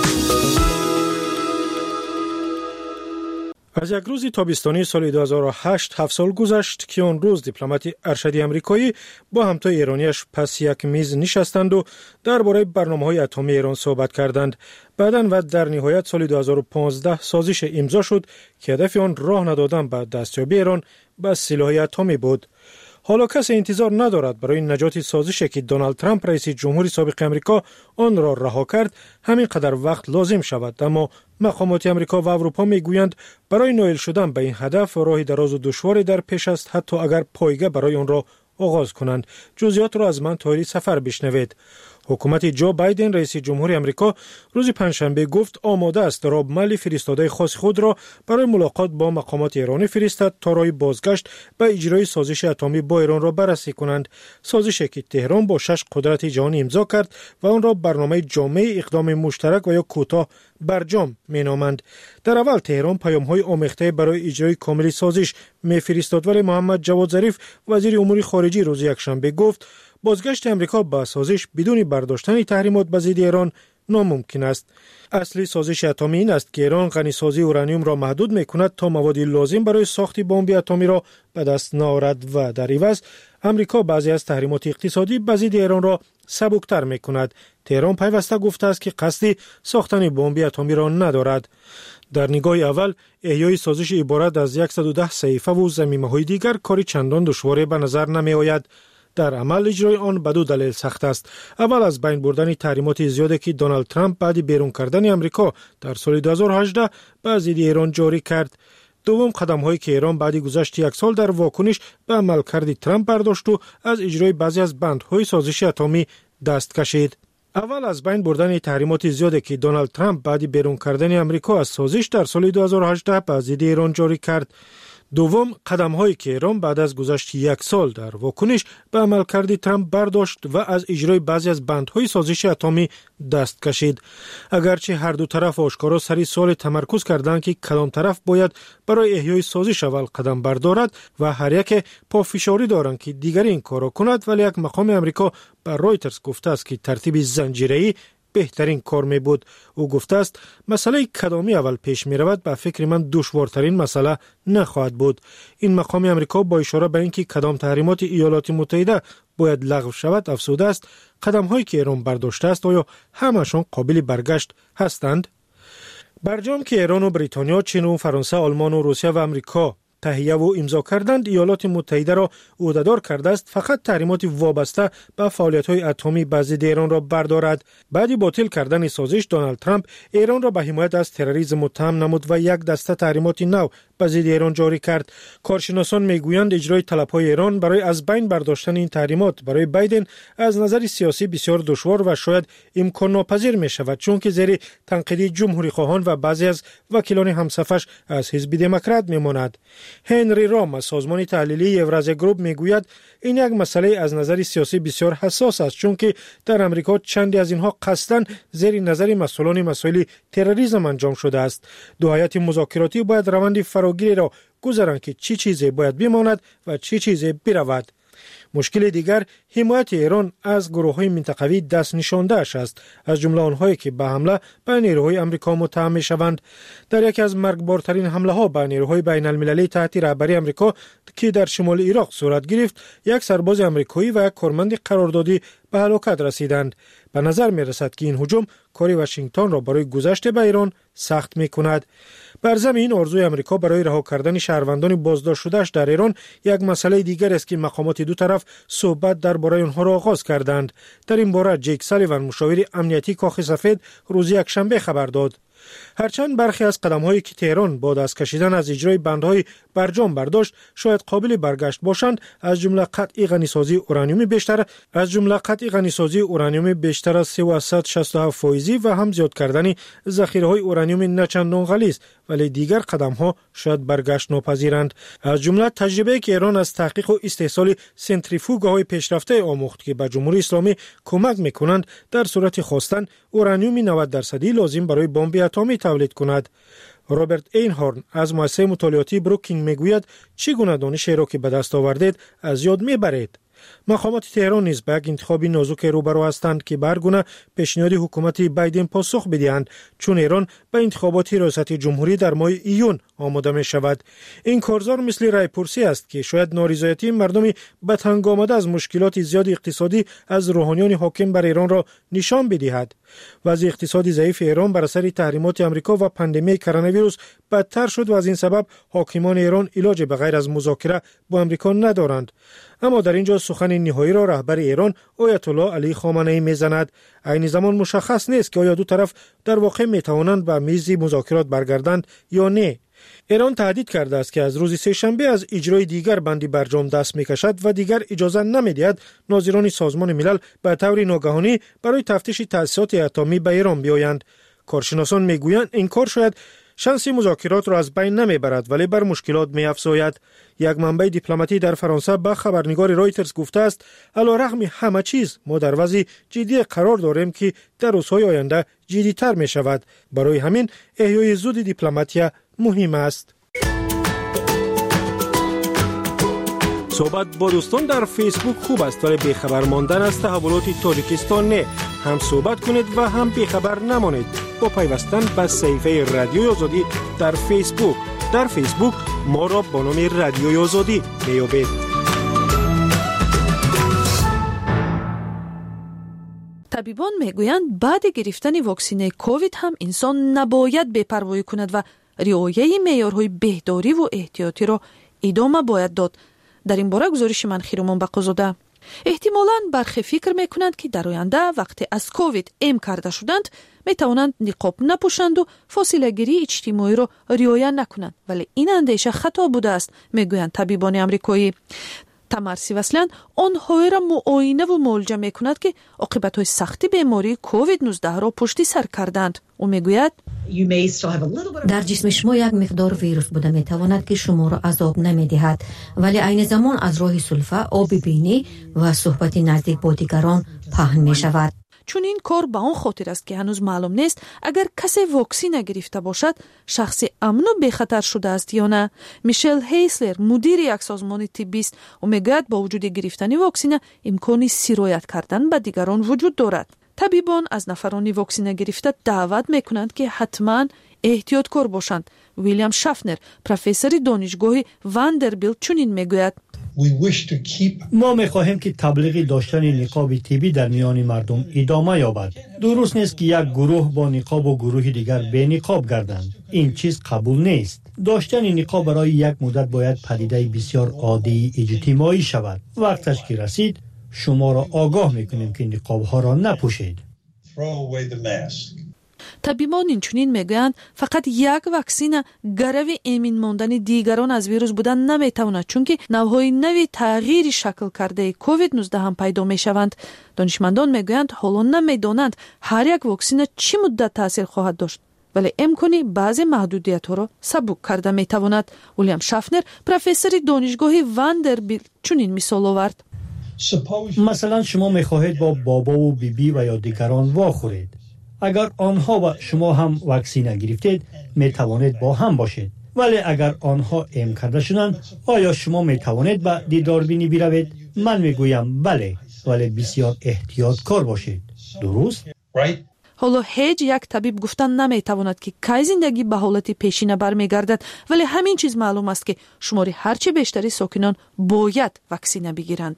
از یک روز تابستانی سال 2008 7 سال گذشت که آن روز دیپلمات ارشد آمریکایی با همتای ایرانیش پس یک میز نشستند و درباره برنامه‌های اتمی ایران صحبت کردند. بعداً و در نهایت سال 2015 سازش امضا شد که هدف آن راه ندادن به دستیابی ایران به سلاح اتمی بود. حالا کسی انتظار ندارد برای نجات سازشی که دونالد ترامپ رئیس جمهوری سابق امریکا آن را رها کرد همین قدر وقت لازم شود، اما مقامات امریکا و اروپا میگویند برای نائل شدن به این هدف راه دراز و دشواری در پیش است، حتی اگر پایگاه برای آن را آغاز کنند. جزئیات را از من طاهری سفر بشنوید. حکومت جو بایدن رئیس جمهوری آمریکا روز پنجشنبه گفت آماده است راب مالی فرستاده خاص خود را برای ملاقات با مقامات ایرانی فرستد تا راه بازگشت به اجرای سازش اتمی با ایران را بررسی کنند. سازشی که تهران با 6 قدرت جهانی امضا کرد و آن را برنامه جامع اقدام مشترک و یا کوتاه برجام مینامند. در اول تهران پیام‌های آمیخته برای اجرای کامل سازش می‌فرستاد، ولی محمد جواد ظریف وزیر امور خارجه روز یکشنبه گفت بازگشت امریکا به سازش بدون برداشتن تحریمات به ضد ایران ناممکن است. اصلی سازش اتمی این است که ایران غنیسازی اورانیوم را محدود می‌کند تا مواد لازم برای ساخت بمب اتمی را به دست نآورد و در عوض امریکا بعضی از تحریمات اقتصادی به ضد ایران را سبکتر می‌کند. تهران پیوسته گفته است که قصد ساختن بمب اتمی را ندارد. در نگاه اول احیای سازش عبارت از 110 صحیفه و ضمیمه‌های دیگر کاری چندان دشوار به نظر نمی‌آید. در عمل اجرای آن به دو دلیل سخت است. اول از بین بردن تحریمات زیادی که دونالد ترامپ بعد بیرون کردن آمریکا در سال 2018 به ضد ایران جاری کرد. دوم قدم‌هایی که ایران بعد گذشت یک سال در واکنش به عملکرد ترامپ برداشت و از اجرای بعضی از بندهای سازش اتمی دست کشید. اول از بین بردن تحریمات زیادی که دونالد ترامپ بعد بیرون کردن آمریکا از سازش در سال 2018 به ضد ایران جاری کرد. دوم قدم‌هایی که ایران بعد از گذشت یک سال در واکنش به عملکرد ترامپ برداشت و از اجرای بعضی از بندهای سازش اتمی دست کشید. اگرچه هر دو طرف آشکارا سر سوال تمرکز کردند که کدام طرف باید برای احیای سازش اول قدم بردارد و هر یک پافشاری دارند که دیگری این کار را کند، ولی یک مقام آمریکا به رایترز گفته است که ترتیب زنجیره‌ای بهترین کار می بود. او گفته است مسئله کدامی اول پیش می رود به فکر من دشوارترین مسئله نخواهد بود. این مقام آمریکا با اشاره به اینکه کدام تحریمات ایالات متحده باید لغو شود افزوده است قدم هایی که ایران برداشته است آیا همشان قابل برگشت هستند؟ برجام که ایران و بریتانیا، چین و فرانسه، آلمان و روسیه و آمریکا تهیه و امضا کردند ایالات متحده را عهده‌دار کرده است فقط تحریمات وابسته به فعالیت‌های اتمی به ضد ایران را بردارد. بعد باطل کردن سازش دونالد ترامپ ایران را به حمایت از تروریسم متهم نمود و یک دسته تحریمات نو به ضد ایران جاری کرد. کارشناسان میگویند اجرای طلب‌های ایران برای از بین برداشتن این تحریمات برای بایدن از نظر سیاسی بسیار دشوار و شاید امکان ناپذیر می شود، چون که زیر تنقیدی جمهوری خواهان و بعضی از وکیلان همصفش از حزب دموکرات میماند. هنری رام از سازمان تحلیلی اورازیا گروپ میگوید این یک مسئله از نظر سیاسی بسیار حساس است، چون که در امریکا چندی از اینها قصداً زیر نظر مسئولان مسائل تروریسم انجام شده است. دو هیئت مذاکراتی باید روند فراگیری را گذارند که چی چیزی باید بماند و چی چیزی برود. مشکل دیگر حمایت ایران از گروه‌های منطقوی دست نشانده‌اش است، از جمله آنهایی که به حمله به نیروهای آمریکا متهم می‌شوند. در یکی از مرگبارترین حمله‌ها به نیروهای بین‌المللی تحت رهبری آمریکا که در شمال عراق صورت گرفت، یک سرباز آمریکایی و یک کارمند قراردادی به هلاکت رسیدند. به نظر می‌رسد که این هجوم کار واشنگتن را برای گذشت به ایران سخت می‌کند. بر ضمن آرزوی آمریکا برای رها کردن شهروندان بازداشت شده‌اش در ایران یک مسئله دیگر است که مقامات دو طرف صحبت درباره آنها را آغاز کردند. در این باره جیک سالیوان مشاور امنیتی کاخ سفید روز یکشنبه خبر داد. هرچند برخی از قدم‌هایی که تهران بعد از کشیدن از اجرای بندهای برجام برداشت شاید قابل برگشت باشند، از جمله قطعی غنیسازی اورانیوم بیشتر از 367 فایزی و هم زیاد کردن ذخیره‌های اورانیوم نچندان غلیظ، ولی دیگر قدم‌ها شاید برگشت ناپذیرند. از جمله تجربه‌ای که ایران از تحقیق و استحصال سنتریفوگ‌های پیشرفته آموخت که به جمهوری اسلامی کمک می‌کنند در صورت خواستن اورانیوم 90% لازم برای بمب اتمی تولید کند. رابرت اینهورن از مؤسسه مطالعاتی بروکینگ میگوید چگونه دانشی را که به دست آوردید از یاد میبرید. مقامات تهران نیز به یک انتخابی نازک روبرو هستند که برگونه پیشنهاد حکومت بایدن پاسخ بدهند، چون ایران به انتخابات ریاست جمهوری در ماه ایون آماده می شود. این کارزار مثل رای پرسی است که شاید نارضایتی مردم به تنگ آمده از مشکلات زیاد اقتصادی از روحانیان حاکم بر ایران را نشان بدهد. وضع اقتصادی ضعیف ایران بر اثر تحریمات آمریکا و پاندمی کرونا ویروس بدتر شد و از این سبب حاکمان ایران علاج به غیر از مذاکره با آمریکا ندارند. اما در اینجا سخن نهایی را رهبر ایران آیت الله علی خامنه‌ای میزند. عین زمان مشخص نیست که آیا دو طرف در واقع میتوانند به میز مذاکرات برگردند یا نه. ایران تهدید کرده است که از روز سه‌شنبه از اجرای دیگر بندی برجام دست میکشد و دیگر اجازه نمیدهد ناظران سازمان ملل به طور ناگهانی برای تفتیش تأسیسات اتمی به ایران بیایند. کارشناسان میگویند این کار شاید شانس مذاکرات را از بین نمیبرد ولی بر مشکلات میافزاید. یک منبع دیپلماتی در فرانسه به خبرنگار رایترز گفته است علیرغم همه چیز ما در وضع جدی قرار داریم که در روزهای آینده جدی‌تر می شود. برای همین احیای زود دیپلماتیا مهم است. صحبت با دوستان در فیسبوک خوب است ولی بیخبر ماندن از تحولات تاجیکستان نه. هم صحبت کنید و هم بیخبر نمانید با پیوستن به صفحه رادیوی آزادی در فیسبوک. در فیسبوک ما را با نام رادیوی آزادی میابید. طبیبان میگویند بعد گرفتن واکسن کووید هم انسان نباید بی‌پروایی کند و رعایت معیارهای بهداری و احتیاطی را ادامه باید داد. در این باره گزارش منخیرمان بقازاده. احتمالاً برخی فکر میکنند که در آینده وقتی از کووید ام کرده شدند میتوانند نقاب نپوشند و فاصله گیری اجتماعی را رعایت نکنند، ولی این اندیشه خطا بوده است، میگویند طبیبان آمریکایی. تمر سیوسلیان آنها را معاینه و معالجه میکند که عاقبت‌های سختی بیماری کووید 19 را پشت سر کردند. او میگوید در جسم شما یک مقدار ویروس بوده میتواند که شما را عذاب نمیدهد، ولی عین زمان از راه سلفه، آب بینی و صحبت نزدیک با دیگران پهن می شود. چون این کار به آن خاطر است که هنوز معلوم نیست اگر کسی واکسن گرفته باشد شخص امن و بخطر شده است یا نه. میشل هیسلر مدیر یک سازمان طبی است و میگوید با وجود گرفتن واکسن امکان سرایت کردن به دیگران وجود دارد. طبیبان از نفران واکسن گرفته دعوت میکنند که حتما احتیاطکار باشند. ویلیام شافنر پروفسور دانشگاه واندربیلت چنین میگوید: ما می‌خواهیم که تبلیغ داشتن نقاب طبی در میان مردم ادامه یابد. درست نیست که یک گروه با نقاب و گروه دیگر به نقاب گردند. این چیز قبول نیست. داشتن نقاب برای یک مدت باید پدیده بسیار عادی اجتماعی شود. وقتش که رسید شما را آگاه می‌کنیم که نقاب‌ها را نپوشید. طبیبان اینچنین میگویند فقط یک واکسن گرو امین ماندن دیگران از ویروس بودن نمیتواند، چون که نوهای نوی تغییر شکل کرده کووید 19 هم پیدا میشوند. دانشمندان میگویند حالا نمیدانند هر یک واکسن چی مدت تاثیر خواهد داشت، ولی امکانی بعضی محدودیت ها را سبک کرده میتواند. ویلیام شافنر پروفسور دانشگاه واندربیلت چنین مثال آورد. مثلا شما میخواهید با بابا و بیبی و یا دیگران واخورید. اگر آنها و شما هم واکسن گرفتید می توانید با هم باشید، ولی اگر آنها ام کرده شدند آیا شما می توانید به دیداربینی بروید؟ من می گویم بله، ولی بسیار احتیاطکار باشید. درست؟ حالا هیچ یک طبیب گفتن نمی تواند که کی زندگی به حالت پیشینه برمیگردد، ولی همین چیز معلوم است که شماری هرچه بیشتری ساکنان باید واکسن بگیرند.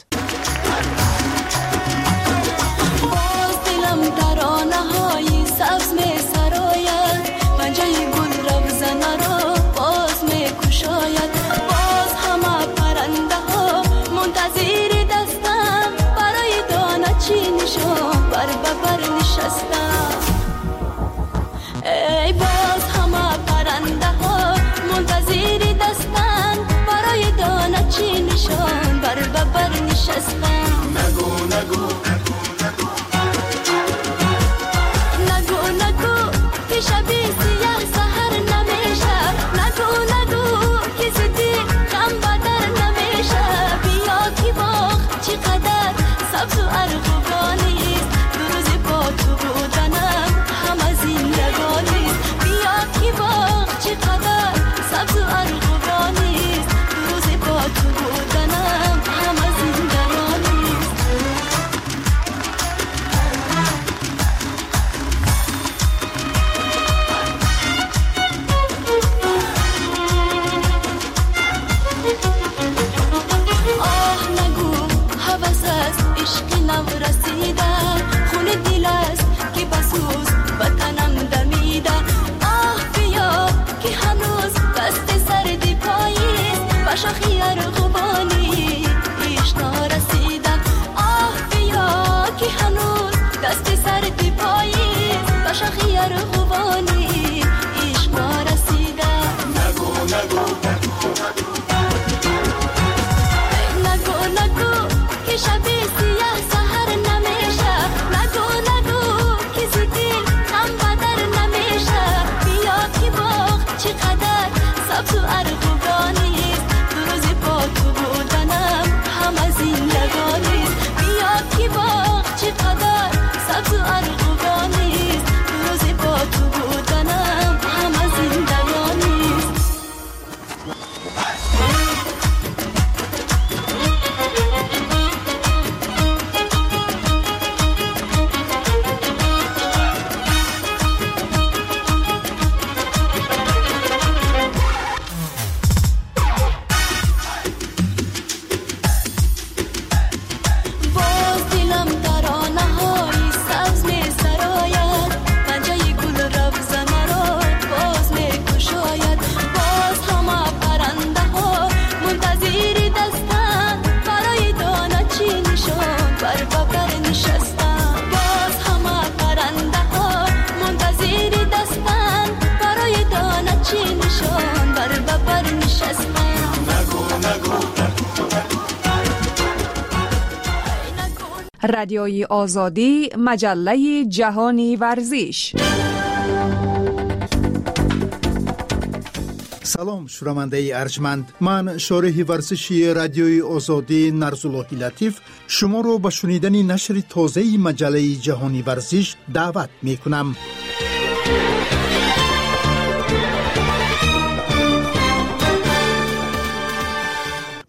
سبز می سراید پنجه گل روزنه را باز می کشاید. باز همه پرنده ها منتظر دستم برای دانه چینشان بر ببر نشستم. ای باز همه پرنده ها منتظر دستم برای دانه چینشان بر ببر نشستم. نگو نگو شبی سیاه سهر نمیشه، نگو نگو کسی دیگ غم بدر نمیشه. بیا کی باغ چقدر سبز و ارغوانیست، دو روز با تو بودنم همه زندگانیست. بیا کی باغ چقدر سبز و ارغوانیست، دو روز با تو بودنم همه زندگانیست. عشق نو رسیده خون دل است که بسوز وطنم دمیده. آه بیا که هنوز دست سردی پاییست و شاخی ارغوانی ایش نرسیده. آه بیا که هنوز دست سردی پاییست و شاخی ارغوانی ایش نرسیده. نگو نگو نگو نگو که شبی سیاه سهر نمیشه، نگو نگو کسی دل غم بدر نمیشه. بیا کی باغ چقدر سبز و ارغوانیست، دو روز با تو بودنم همه زندگانیست. بیا کی باغ چقدر سبز و ارغوانیست، دو روز با تو بودنم همه زندگانیست. رادیوی آزادی، مجله جهانی ورزش. سلام شنونده ارجمند، من شارح ورزشی رادیوی آزادی نرزالله لطیف شما رو به شنیدن نشر تازه مجله جهانی ورزش دعوت می کنم.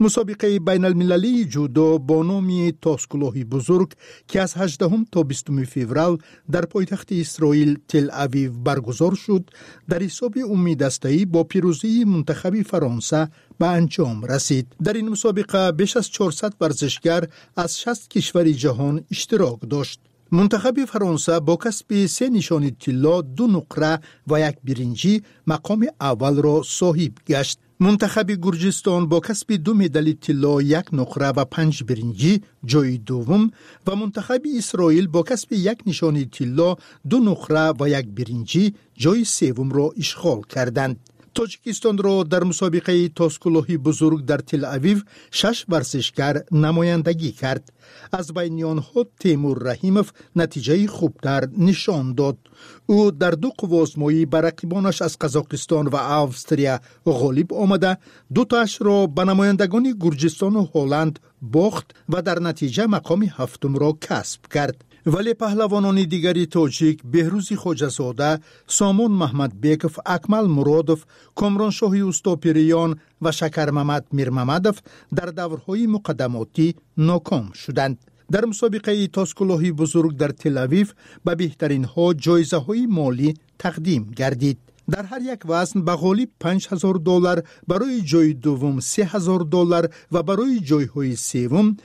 مسابقه بین المللی جودو با نام تاسکلوهی بزرگ که از 18 تا 20 فوریه در پایتخت اسرائیل تل اویو برگزار شد در حساب امیدسته‌ای با پیروزی منتخب فرانسه به انجام رسید. در این مسابقه بیش از 400 ورزشگر از 60 کشور جهان اشتراک داشت. منتخب فرانسه با کسب 3 نشان طلا، 2 نقره و 1 برنجی مقام اول را صاحب گشت. منتخب گرجستان با کسب 2 مدال طلا، 1 نقره و 5 برنجی جای دوم و منتخب اسرائیل با کسب 1 نشان طلا، 2 نقره و 1 برنجی جای سوم را اشغال کردند. تاجیکستان را در مسابقه تاسکلوهی بزرگ در تل اویو 6 ورزشگر نمایندگی کرد. از بین آنها تیمور رحیموف نتیجه خوبتر نشان داد. او در 2 قوازمایی بر رقیبانش از قزاقستان و اوستریا غالب آمده 2 تاش را به نمایندگان گرجستان و هلند باخت و در نتیجه مقام 7 را کسب کرد. ولی پهلوانان دیگری تاجیک بهروز خواجه‌زاده، سامان محمد بیکوف، اکمل مرادوف، کامران شاهی اوستاپیریان و شکر محمد میرمحمدوف در دورهای مقدماتی ناکام شدند. در مسابقه تاسکلوهی بزرگ در تل اویو به بهترین ها جایزه های مالی تقدیم گردید. در هر یک وزن به غالب $5,000، برای جای دوم $3,000 و برای جایهای سوم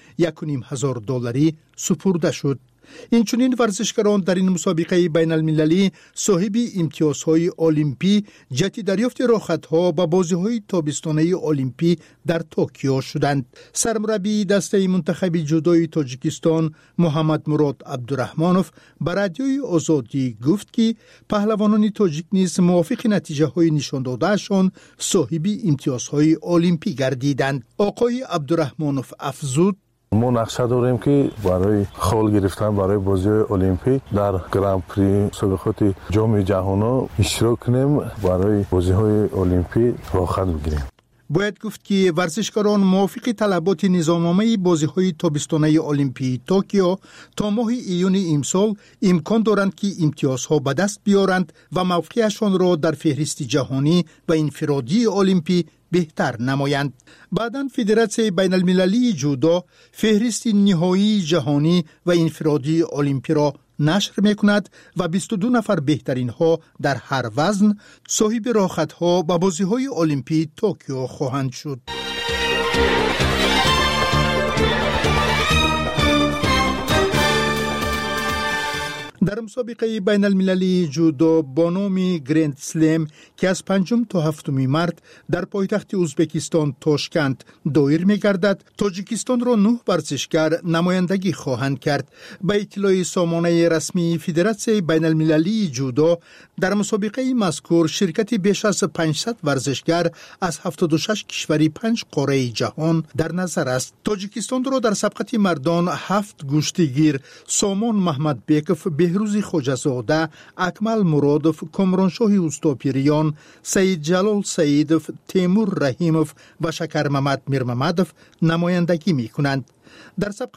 $1,500 سپرده شد. این چنین ورزشکاران در این مسابقه بین المللی صاحب امتیازهای المپی جهت دریافت راحت‌ها به بازی‌های تابستانه المپی در توکیو شدند. سرمربی دسته منتخب جودوی تاجیکستان محمد مراد عبدالرحمانوف به رادیوی آزادی گفت که پهلوانان تاجیک نیز موافق نتیجه‌های نشان داده‌شان صاحب امتیازهای المپی گردیدند. آقای عبدالرحمانوف افزود: ما نقشه داریم که برای خال گرفتن برای بازی المپی در گرند پری مسابقات جام جهانی اشتراک کنیم، برای بازی های المپی راحت بگیریم. باید گفت که ورزشکاران موافق طلبات نظامنامه بازی‌های تابستانه المپی توکیو تا ماه ایون امسال امکان دارند که امتیازها به دست بیارند و موقعشان را در فهرست جهانی و انفرادی المپی بهتر نمایند. بعداً فدراسیون بین المللی جودو فهرست نهایی جهانی و انفرادی المپی را نشر میکند و 22 نفر بهترین ها در هر وزن صاحب راحت ها به بازی های المپی توکیو خواهند شد. در مسابقه بین المللی جودو با نام گرند سلم که از 5 تا 7 مارت در پایتخت ازبکستان تاشکند دایر می گردد، تاجیکستان را 9 ورزشگر نمایندگی خواهند کرد. به اطلاع سامانه رسمی فدراسیون بین المللی جودو در مسابقه مذکور شرکت بیش از 500 ورزشگر از 76 کشور 5 قاره جهان در نظر است. تاجیکستان را در سبقت مردان 7 گشتیگیر سامان محمد بیکوف، بهروز خواجه‌زاده، اکمل مرادوف، کامران شاهی اوستاپیریان، سید جلال سیدوف، تیمور رحیموف و شکر محمد میرمحمدوف نمایندگی می کنند. در سبقت